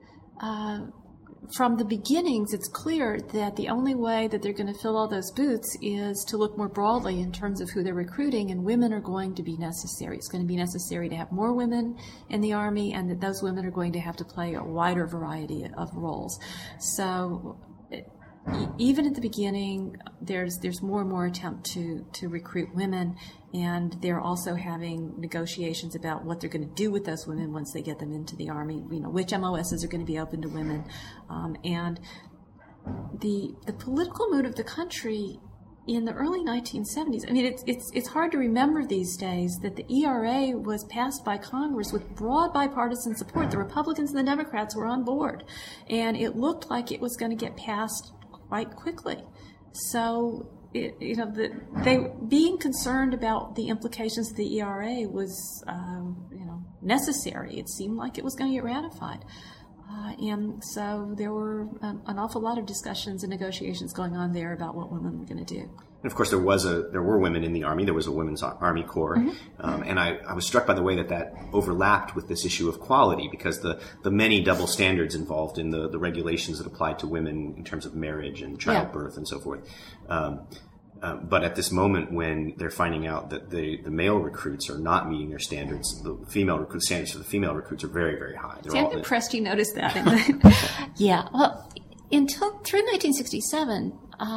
from the beginnings, it's clear that the only way that they're going to fill all those boots is to look more broadly in terms of who they're recruiting, and women are going to be necessary. It's going to be necessary to have more women in the Army, and that those women are going to have to play a wider variety of roles. So even at the beginning, there's more and more attempt to recruit women, and they're also having negotiations about what they're going to do with those women once they get them into the Army. Which MOSs are going to be open to women, and the political mood of the country in the early 1970s. I mean, it's hard to remember these days that the ERA was passed by Congress with broad bipartisan support. The Republicans and the Democrats were on board, and it looked like it was going to get passed quite quickly. So, they being concerned about the implications of the ERA was, necessary. It seemed like it was going to get ratified. And so there were an awful lot of discussions and negotiations going on there about what women were going to do. And of course, there were women in the Army. There was a Women's Army Corps. And I was struck by the way that overlapped with this issue of quality, because the many double standards involved in the regulations that applied to women in terms of marriage and childbirth and so forth. But at this moment, when they're finding out that the male recruits are not meeting their standards, the standards for the female recruits are very, very high. I'm impressed you noticed that. Yeah. Well, through 1967,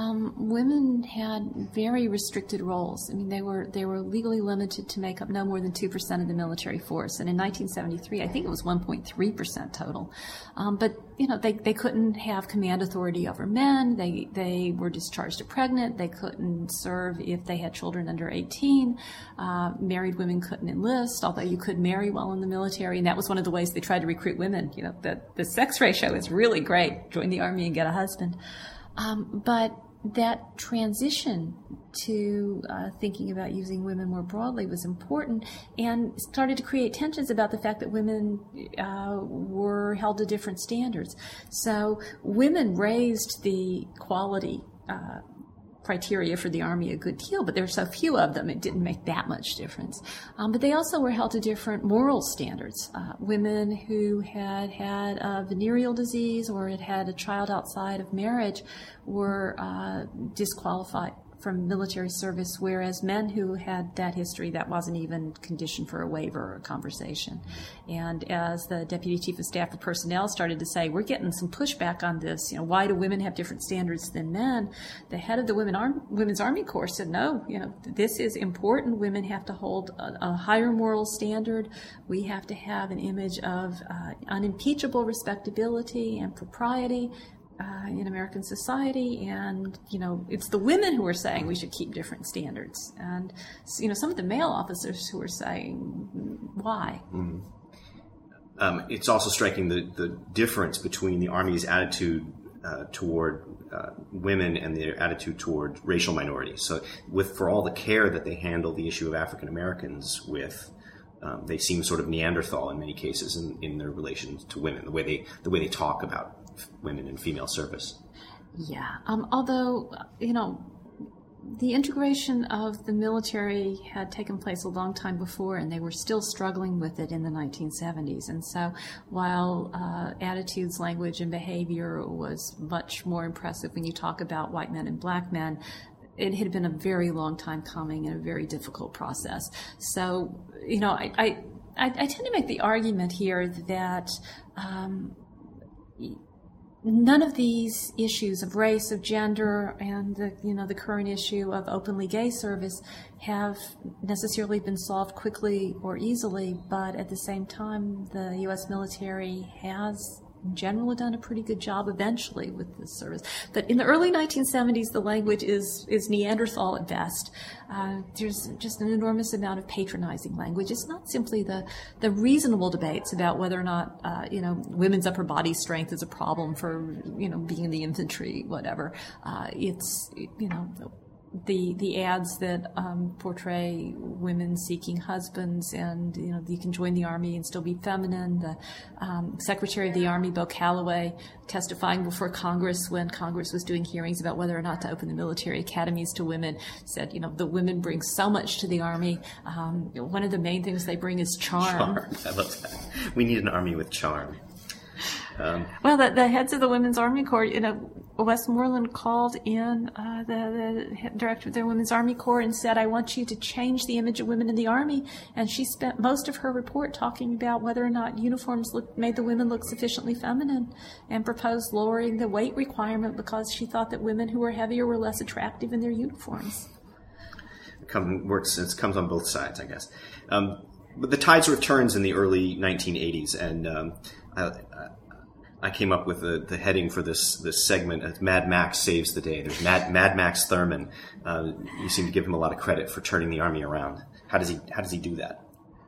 women had very restricted roles. I mean, they were legally limited to make up no more than 2% of the military force. And in 1973, I think it was 1.3% total. But they couldn't have command authority over men. They were discharged if pregnant. They couldn't serve if they had children under 18. Married women couldn't enlist, although you could marry while in the military. And that was one of the ways they tried to recruit women. The sex ratio is really great. Join the Army and get a husband. But that transition to thinking about using women more broadly was important and started to create tensions about the fact that women were held to different standards. So women raised the quality criteria for the Army a good deal, but there were so few of them, it didn't make that much difference. But they also were held to different moral standards. Women who had a venereal disease or had had a child outside of marriage were disqualified from military service, whereas men who had that history, that wasn't even conditioned for a waiver or a conversation. And as the Deputy Chief of Staff of Personnel started to say, we're getting some pushback on this, why do women have different standards than men? The head of the Women's Army Corps said, no, this is important. Women have to hold a higher moral standard. We have to have an image of unimpeachable respectability and propriety in American society, and it's the women who are saying we should keep different standards, and some of the male officers who are saying why. Mm-hmm. It's also striking the difference between the Army's attitude toward women and their attitude toward racial minorities. So, for all the care that they handle the issue of African Americans with, they seem sort of Neanderthal in many cases in their relations to women. The way they talk about women in female service. Yeah. Although, the integration of the military had taken place a long time before, and they were still struggling with it in the 1970s. And so while attitudes, language, and behavior was much more impressive when you talk about white men and black men, it had been a very long time coming and a very difficult process. So, I tend to make the argument here that none of these issues of race, of gender, and the current issue of openly gay service have necessarily been solved quickly or easily, but at the same time, the U.S. military has in general done a pretty good job eventually with this service. But in the early 1970s, the language is Neanderthal at best. There's just an enormous amount of patronizing language. It's not simply the reasonable debates about whether or not, women's upper body strength is a problem for, being in the infantry, whatever. It's, the ads that portray women seeking husbands, and you can join the Army and still be feminine. The Secretary of the Army, Beau Calloway, testifying before Congress when Congress was doing hearings about whether or not to open the military academies to women, said, the women bring so much to the Army. One of the main things they bring is charm. I love that. We need an Army with charm. Well, the heads of the Women's Army Corps, Westmoreland called in the director of the Women's Army Corps and said, I want you to change the image of women in the Army. And she spent most of her report talking about whether or not uniforms made the women look sufficiently feminine, and proposed lowering the weight requirement because she thought that women who were heavier were less attractive in their uniforms. It comes on both sides, I guess. But the tide sort of turns in the early 1980s, and I came up with the heading for this segment as Mad Max Saves the Day. There's Mad Max Thurman. You seem to give him a lot of credit for turning the Army around. How does he do that?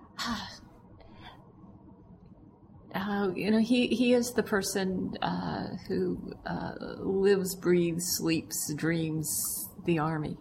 He is the person who lives, breathes, sleeps, dreams the Army.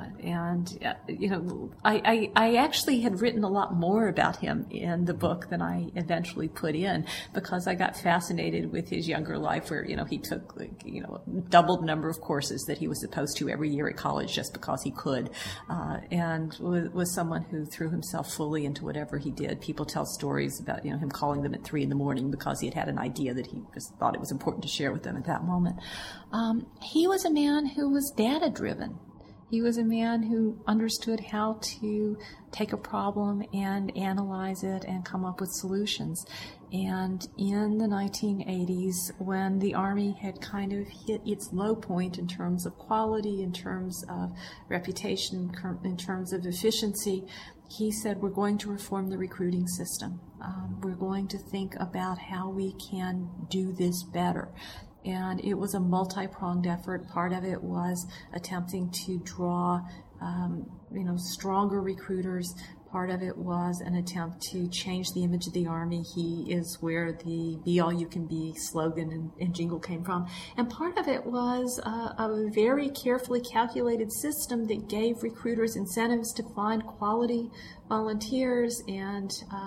I actually had written a lot more about him in the book than I eventually put in, because I got fascinated with his younger life where, he took, doubled the number of courses that he was supposed to every year at college just because he could, and was someone who threw himself fully into whatever he did. People tell stories about, him calling them at 3 a.m. because he had an idea that he just thought it was important to share with them at that moment. He was a man who was data-driven. He was a man who understood how to take a problem and analyze it and come up with solutions. And in the 1980s, when the Army had kind of hit its low point in terms of quality, in terms of reputation, in terms of efficiency, he said, we're going to reform the recruiting system. We're going to think about how we can do this better. And it was a multi-pronged effort. Part of it was attempting to draw, stronger recruiters. Part of it was an attempt to change the image of the Army. He is where the "Be All You Can Be" slogan and jingle came from. And part of it was a very carefully calculated system that gave recruiters incentives to find quality volunteers and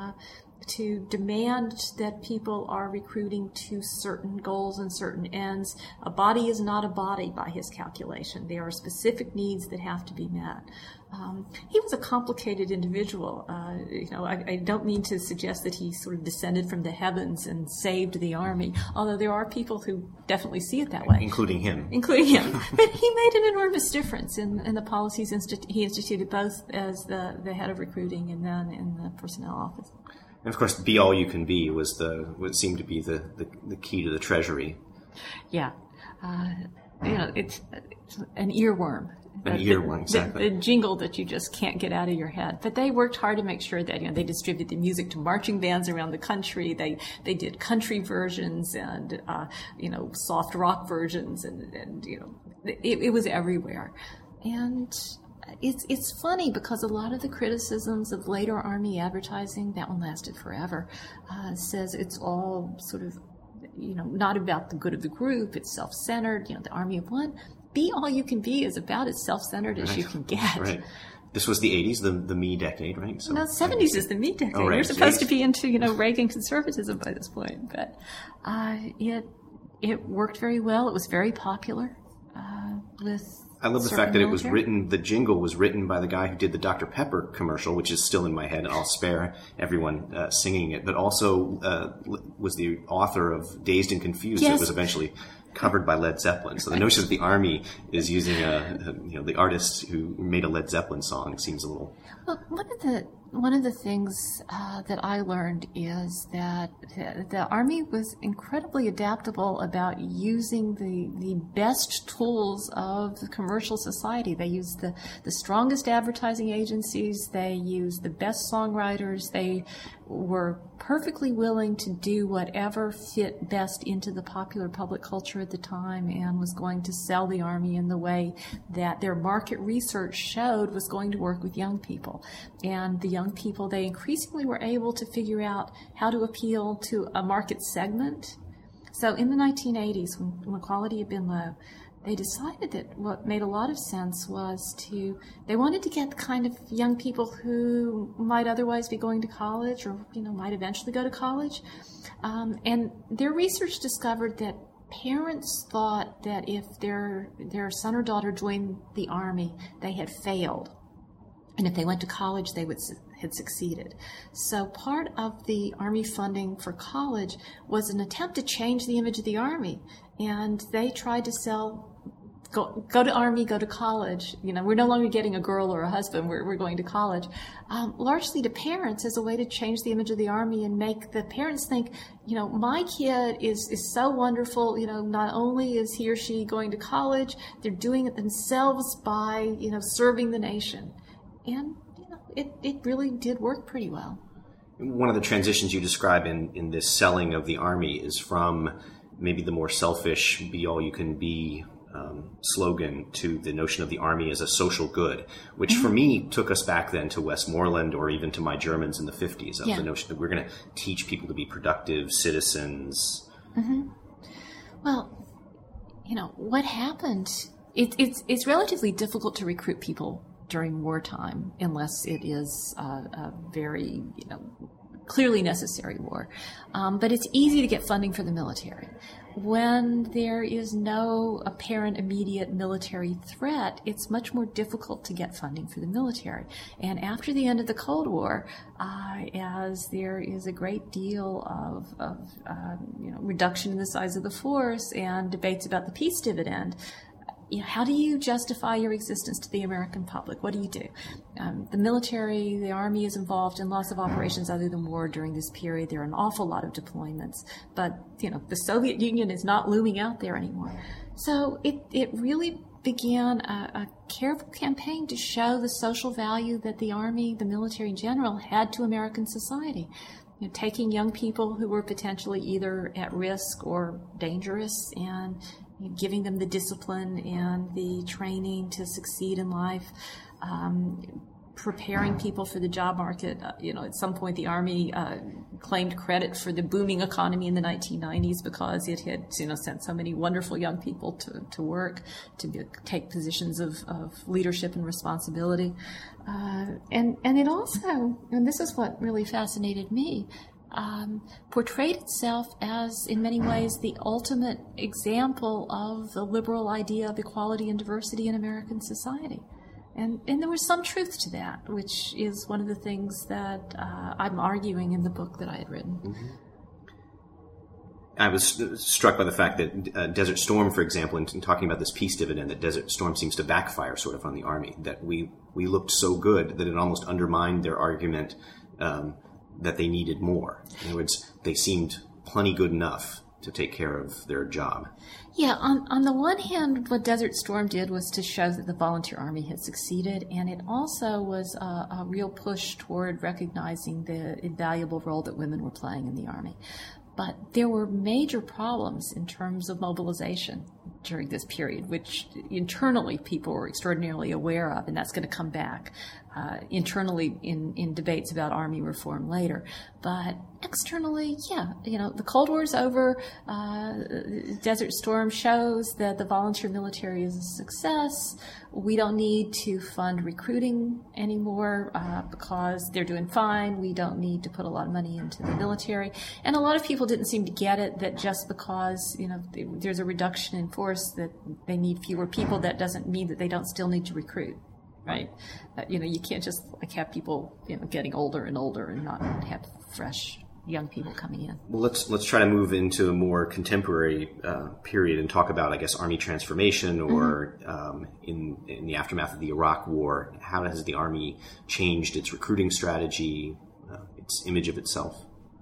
to demand that people are recruiting to certain goals and certain ends. A body is not a body by his calculation. There are specific needs that have to be met. He was a complicated individual. I don't mean to suggest that he sort of descended from the heavens and saved the Army, although there are people who definitely see it that way. Including him. But he made an enormous difference in the policies he instituted, both as the head of recruiting and then in the personnel office. And of course, "Be All You Can Be" was what seemed to be the key to the Treasury. Yeah. It's an earworm. Exactly. The jingle that you just can't get out of your head. But they worked hard to make sure that they distributed the music to marching bands around the country. They did country versions and soft rock versions, and it was everywhere. And it's funny because a lot of the criticisms of later Army advertising, that one lasted forever, says it's all sort of not about the good of the group. It's self-centered. The Army of One. "Be All You Can Be" is about as self-centered as you can get. Right. This was the 80s, the me decade, right? So, no, 70s is the me decade. Oh, right. You're supposed to be into, Reagan conservatism by this point. But it worked very well. It was very popular I love the fact that it was written, the jingle was written by the guy who did the Dr. Pepper commercial, which is still in my head, and I'll spare everyone singing it, but also was the author of Dazed and Confused. Yes. It was eventually covered by Led Zeppelin. So the notion that the Army is using the artist who made a Led Zeppelin song seems a little... Well, one of the things that I learned is that the Army was incredibly adaptable about using the best tools of the commercial society. They used the strongest advertising agencies. They used the best songwriters. They were perfectly willing to do whatever fit best into the popular public culture at the time and was going to sell the Army in the way that their market research showed was going to work with young people. And the young people, they increasingly were able to figure out how to appeal to a market segment. So in the 1980s, when quality had been low, they decided that what made a lot of sense was they wanted to get the kind of young people who might otherwise be going to college or, might eventually go to college. And their research discovered that parents thought that if their son or daughter joined the Army, they had failed. And if they went to college, they had succeeded. So part of the Army funding for college was an attempt to change the image of the Army. And they tried to sell, go to Army, go to college. We're no longer getting a girl or a husband. We're going to college. Largely to parents as a way to change the image of the Army and make the parents think, my kid is so wonderful. Not only is he or she going to college, they're doing it themselves by, serving the nation. And, it really did work pretty well. One of the transitions you describe in this selling of the Army is from maybe the more selfish "Be All You Can Be" slogan to the notion of the Army as a social good, which for me took us back then to Westmoreland or even to My Germans in the 50s, of the notion that we're going to teach people to be productive citizens. Mm-hmm. Well, what happened, it's relatively difficult to recruit people during wartime unless it is a very, clearly necessary war. But it's easy to get funding for the military. When there is no apparent immediate military threat, it's much more difficult to get funding for the military. And after the end of the Cold War, as there is a great deal of reduction in the size of the force and debates about the peace dividend, how do you justify your existence to the American public? What do you do? The military, the Army is involved in lots of operations other than war during this period. There are an awful lot of deployments, but the Soviet Union is not looming out there anymore. So it really began a careful campaign to show the social value that the Army, the military in general, had to American society. Taking young people who were potentially either at risk or dangerous and giving them the discipline and the training to succeed in life, preparing people for the job market. At some point the Army claimed credit for the booming economy in the 1990s because it had sent so many wonderful young people to work, to take positions of leadership and responsibility. And it also, and this is what really fascinated me, portrayed itself as, in many ways, the ultimate example of the liberal idea of equality and diversity in American society. And there was some truth to that, which is one of the things that I'm arguing in the book that I had written. Mm-hmm. I was struck by the fact that Desert Storm, for example, in talking about this peace dividend, that Desert Storm seems to backfire sort of on the Army, that we looked so good that it almost undermined their argument that they needed more. In other words, they seemed plenty good enough to take care of their job. Yeah, on the one hand, what Desert Storm did was to show that the volunteer army had succeeded, and it also was a real push toward recognizing the invaluable role that women were playing in the Army. But there were major problems in terms of mobilization during this period, which internally people were extraordinarily aware of, and that's going to come back internally in debates about Army reform later. But externally, the Cold War's over. Desert Storm shows that the volunteer military is a success. We don't need to fund recruiting anymore because they're doing fine. We don't need to put a lot of money into the military. And a lot of people didn't seem to get it, that just because there's a reduction in force, that they need fewer people, that doesn't mean that they don't still need to recruit. Right. You can't just have people, getting older and older and not have fresh young people coming in. Well, let's try to move into a more contemporary period and talk about, I guess, Army transformation, or in the aftermath of the Iraq War. How has the Army changed its recruiting strategy, its image of itself?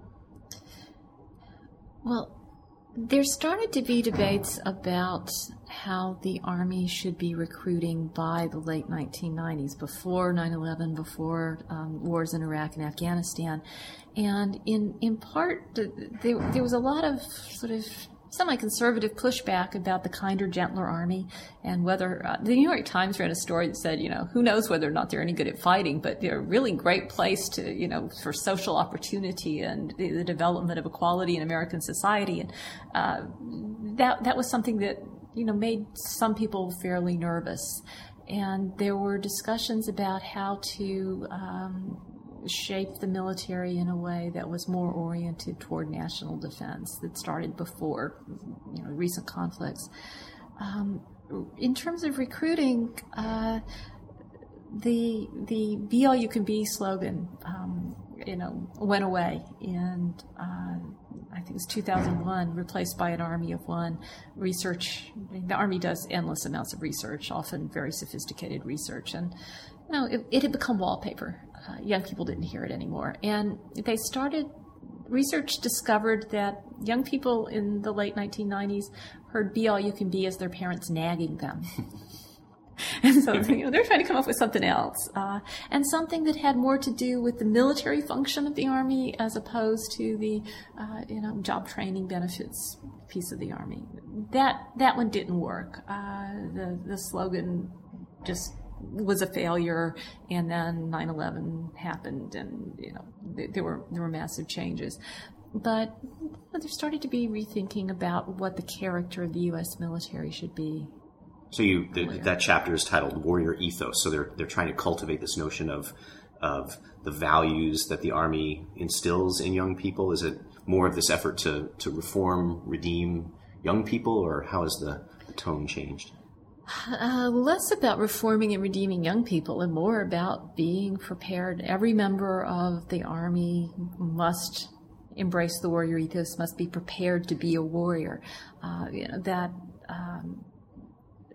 Well, there started to be debates about how the Army should be recruiting by the late 1990s, before 9/11, before wars in Iraq and Afghanistan. And in part, there was a lot of sort of semi-conservative pushback about the kinder, gentler Army, and whether the New York Times ran a story that said, who knows whether or not they're any good at fighting, but they're a really great place to, for social opportunity and the development of equality in American society. And that was something that, made some people fairly nervous. And there were discussions about how to shape the military in a way that was more oriented toward national defense, that started before recent conflicts. In terms of recruiting, the "Be All You Can Be" slogan went away, and I think it was 2001, replaced by an Army of One. Research, the Army does endless amounts of research, often very sophisticated research, and it had become wallpaper. Young people didn't hear it anymore. And research discovered that young people in the late 1990s heard "Be All You Can Be" as their parents nagging them. And so, they're trying to come up with something else. And something that had more to do with the military function of the Army as opposed to the, job training benefits piece of the Army. That one didn't work. The slogan just was a failure, and then 9/11 happened, and there were massive changes. But there started to be rethinking about what the character of the U.S. military should be. So that chapter is titled "Warrior Ethos." So they're trying to cultivate this notion of the values that the Army instills in young people. Is it more of this effort to reform, redeem young people, or how has the tone changed? Less about reforming and redeeming young people and more about being prepared. Every member of the Army must embrace the warrior ethos, must be prepared to be a warrior. That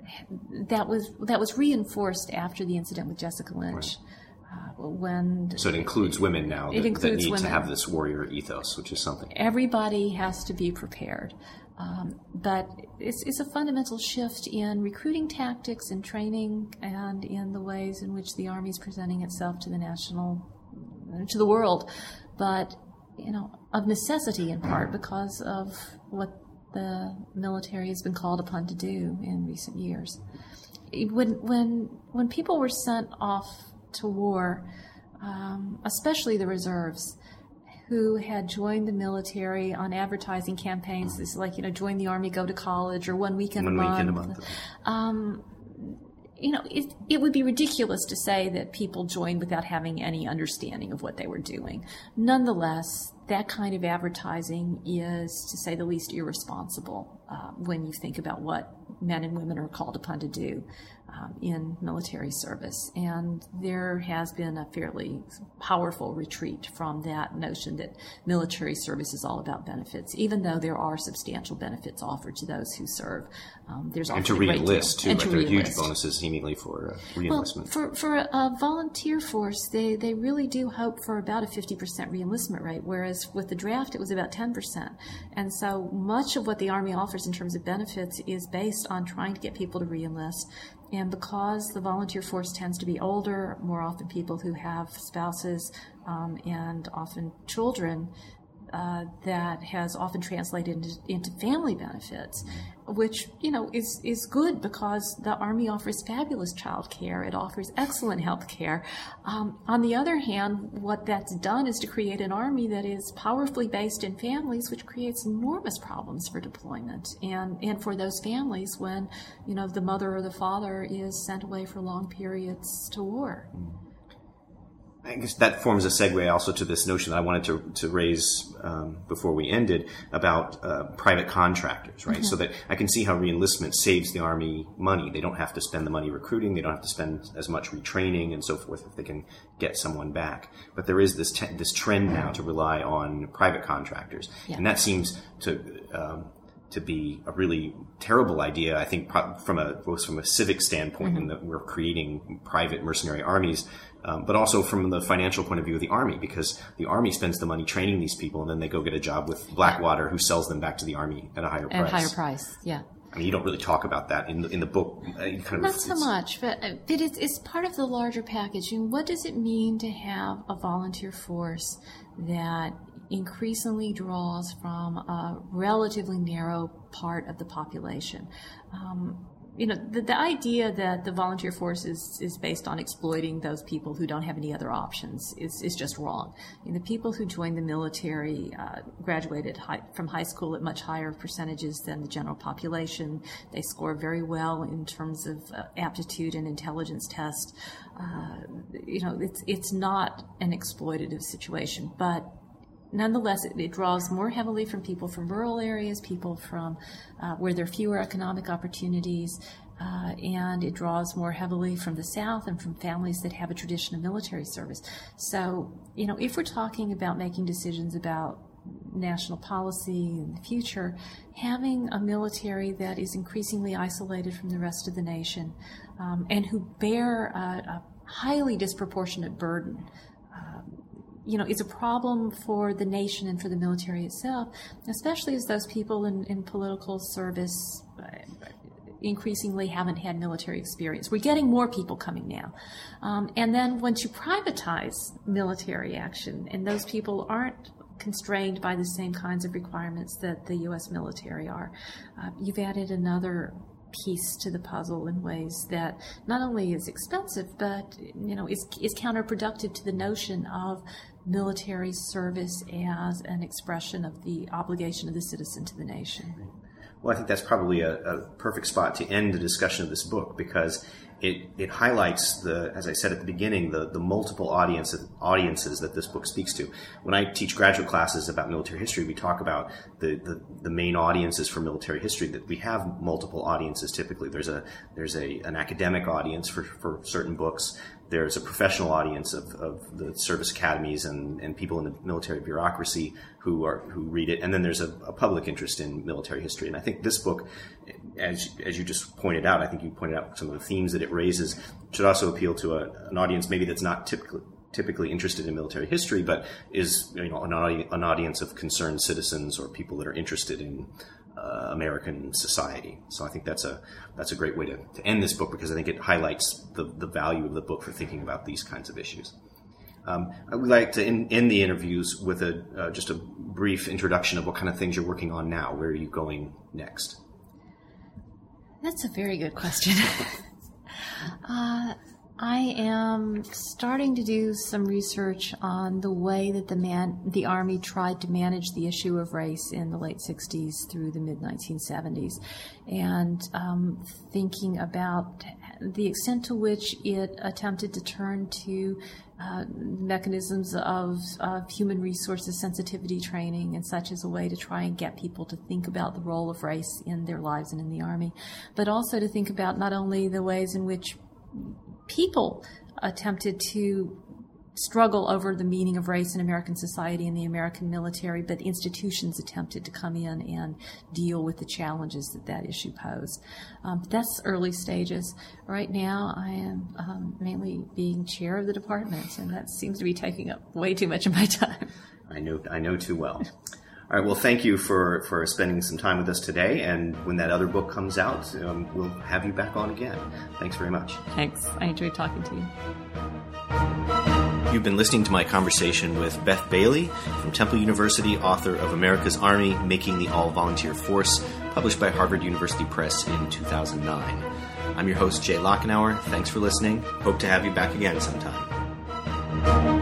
that was reinforced after the incident with Jessica Lynch. Right. So it includes women now that need to have this warrior ethos, which is something. Everybody has to be prepared. But it's a fundamental shift in recruiting tactics and training and in the ways in which the Army is presenting itself to the world. But, of necessity in part because of what the military has been called upon to do in recent years. When people were sent off to war, especially the reserves, who had joined the military on advertising campaigns, it's like, join the Army, go to college, or one weekend a month. It would be ridiculous to say that people joined without having any understanding of what they were doing. Nonetheless, that kind of advertising is, to say the least, irresponsible when you think about what men and women are called upon to do in military service. And there has been a fairly powerful retreat from that notion that military service is all about benefits, even though there are substantial benefits offered to those who serve. There's and to re-enlist, too. There are huge bonuses seemingly for re-enlistment. Well, for a volunteer force, they really do hope for about a 50% re-enlistment rate, whereas with the draft it was about 10%. And so much of what the Army offers in terms of benefits is based on trying to get people to re-enlist. And because the volunteer force tends to be older, more often people who have spouses and often children, that has often translated into family benefits, which, is good because the Army offers fabulous child care. It offers excellent health care. On the other hand, what that's done is to create an Army that is powerfully based in families, which creates enormous problems for deployment and for those families when, the mother or the father is sent away for long periods to war. I guess that forms a segue also to this notion that I wanted to raise before we ended about private contractors, right? Mm-hmm. So that I can see how reenlistment saves the Army money. They don't have to spend the money recruiting. They don't have to spend as much retraining and so forth if they can get someone back. But there is this trend now to rely on private contractors. Yeah. And that seems to be a really terrible idea, I think, from a civic standpoint, mm-hmm. in that we're creating private mercenary armies, but also from the financial point of view of the Army, because the Army spends the money training these people, and then they go get a job with Blackwater, who sells them back to the Army at a higher price. At a higher price, yeah. I mean, you don't really talk about that in the book. Not so much, but it's part of the larger package. What does it mean to have a volunteer force that increasingly draws from a relatively narrow part of the population? The idea that the volunteer force is based on exploiting those people who don't have any other options is just wrong. The people who join the military graduated from high school at much higher percentages than the general population. They score very well in terms of aptitude and intelligence tests. It's not an exploitative situation, but nonetheless, it draws more heavily from people from rural areas, people from where there are fewer economic opportunities, and it draws more heavily from the South and from families that have a tradition of military service. So, if we're talking about making decisions about national policy in the future, having a military that is increasingly isolated from the rest of the nation and who bear a highly disproportionate burden, it's a problem for the nation and for the military itself, especially as those people in political service increasingly haven't had military experience. We're getting more people coming now. And then once you privatize military action, and those people aren't constrained by the same kinds of requirements that the U.S. military are, you've added another piece to the puzzle in ways that not only is expensive, but is counterproductive to the notion of military service as an expression of the obligation of the citizen to the nation. Well, I think that's probably a perfect spot to end the discussion of this book, because it highlights as I said at the beginning, the multiple audiences that this book speaks to. When I teach graduate classes about military history, we talk about the main audiences for military history, that we have multiple audiences typically. There's an academic audience for certain books. there's a professional audience of the service academies and people in the military bureaucracy who read it, and then there's a public interest in military history. And I think this book, as you just pointed out, I think you pointed out some of the themes that it raises, should also appeal to an audience maybe that's not typically interested in military history, but is an audience of concerned citizens or people that are interested in American society. So I think that's a great way to end this book, because I think it highlights the value of the book for thinking about these kinds of issues. I would like to end the interviews with just a brief introduction of what kind of things you're working on now. Where are you going next? That's a very good question. I am starting to do some research on the way that the Army tried to manage the issue of race in the late 60s through the mid-1970s, and thinking about the extent to which it attempted to turn to mechanisms of human resources sensitivity training and such as a way to try and get people to think about the role of race in their lives and in the Army, but also to think about not only the ways in which people attempted to struggle over the meaning of race in American society and the American military, but institutions attempted to come in and deal with the challenges that issue posed. That's early stages. Right now, I am mainly being chair of the department, and that seems to be taking up way too much of my time. I know too well. All right, well, thank you for spending some time with us today, and when that other book comes out, we'll have you back on again. Thanks very much. Thanks. I enjoyed talking to you. You've been listening to my conversation with Beth Bailey from Temple University, author of America's Army, Making the All-Volunteer Force, published by Harvard University Press in 2009. I'm your host, Jay Lockenauer. Thanks for listening. Hope to have you back again sometime.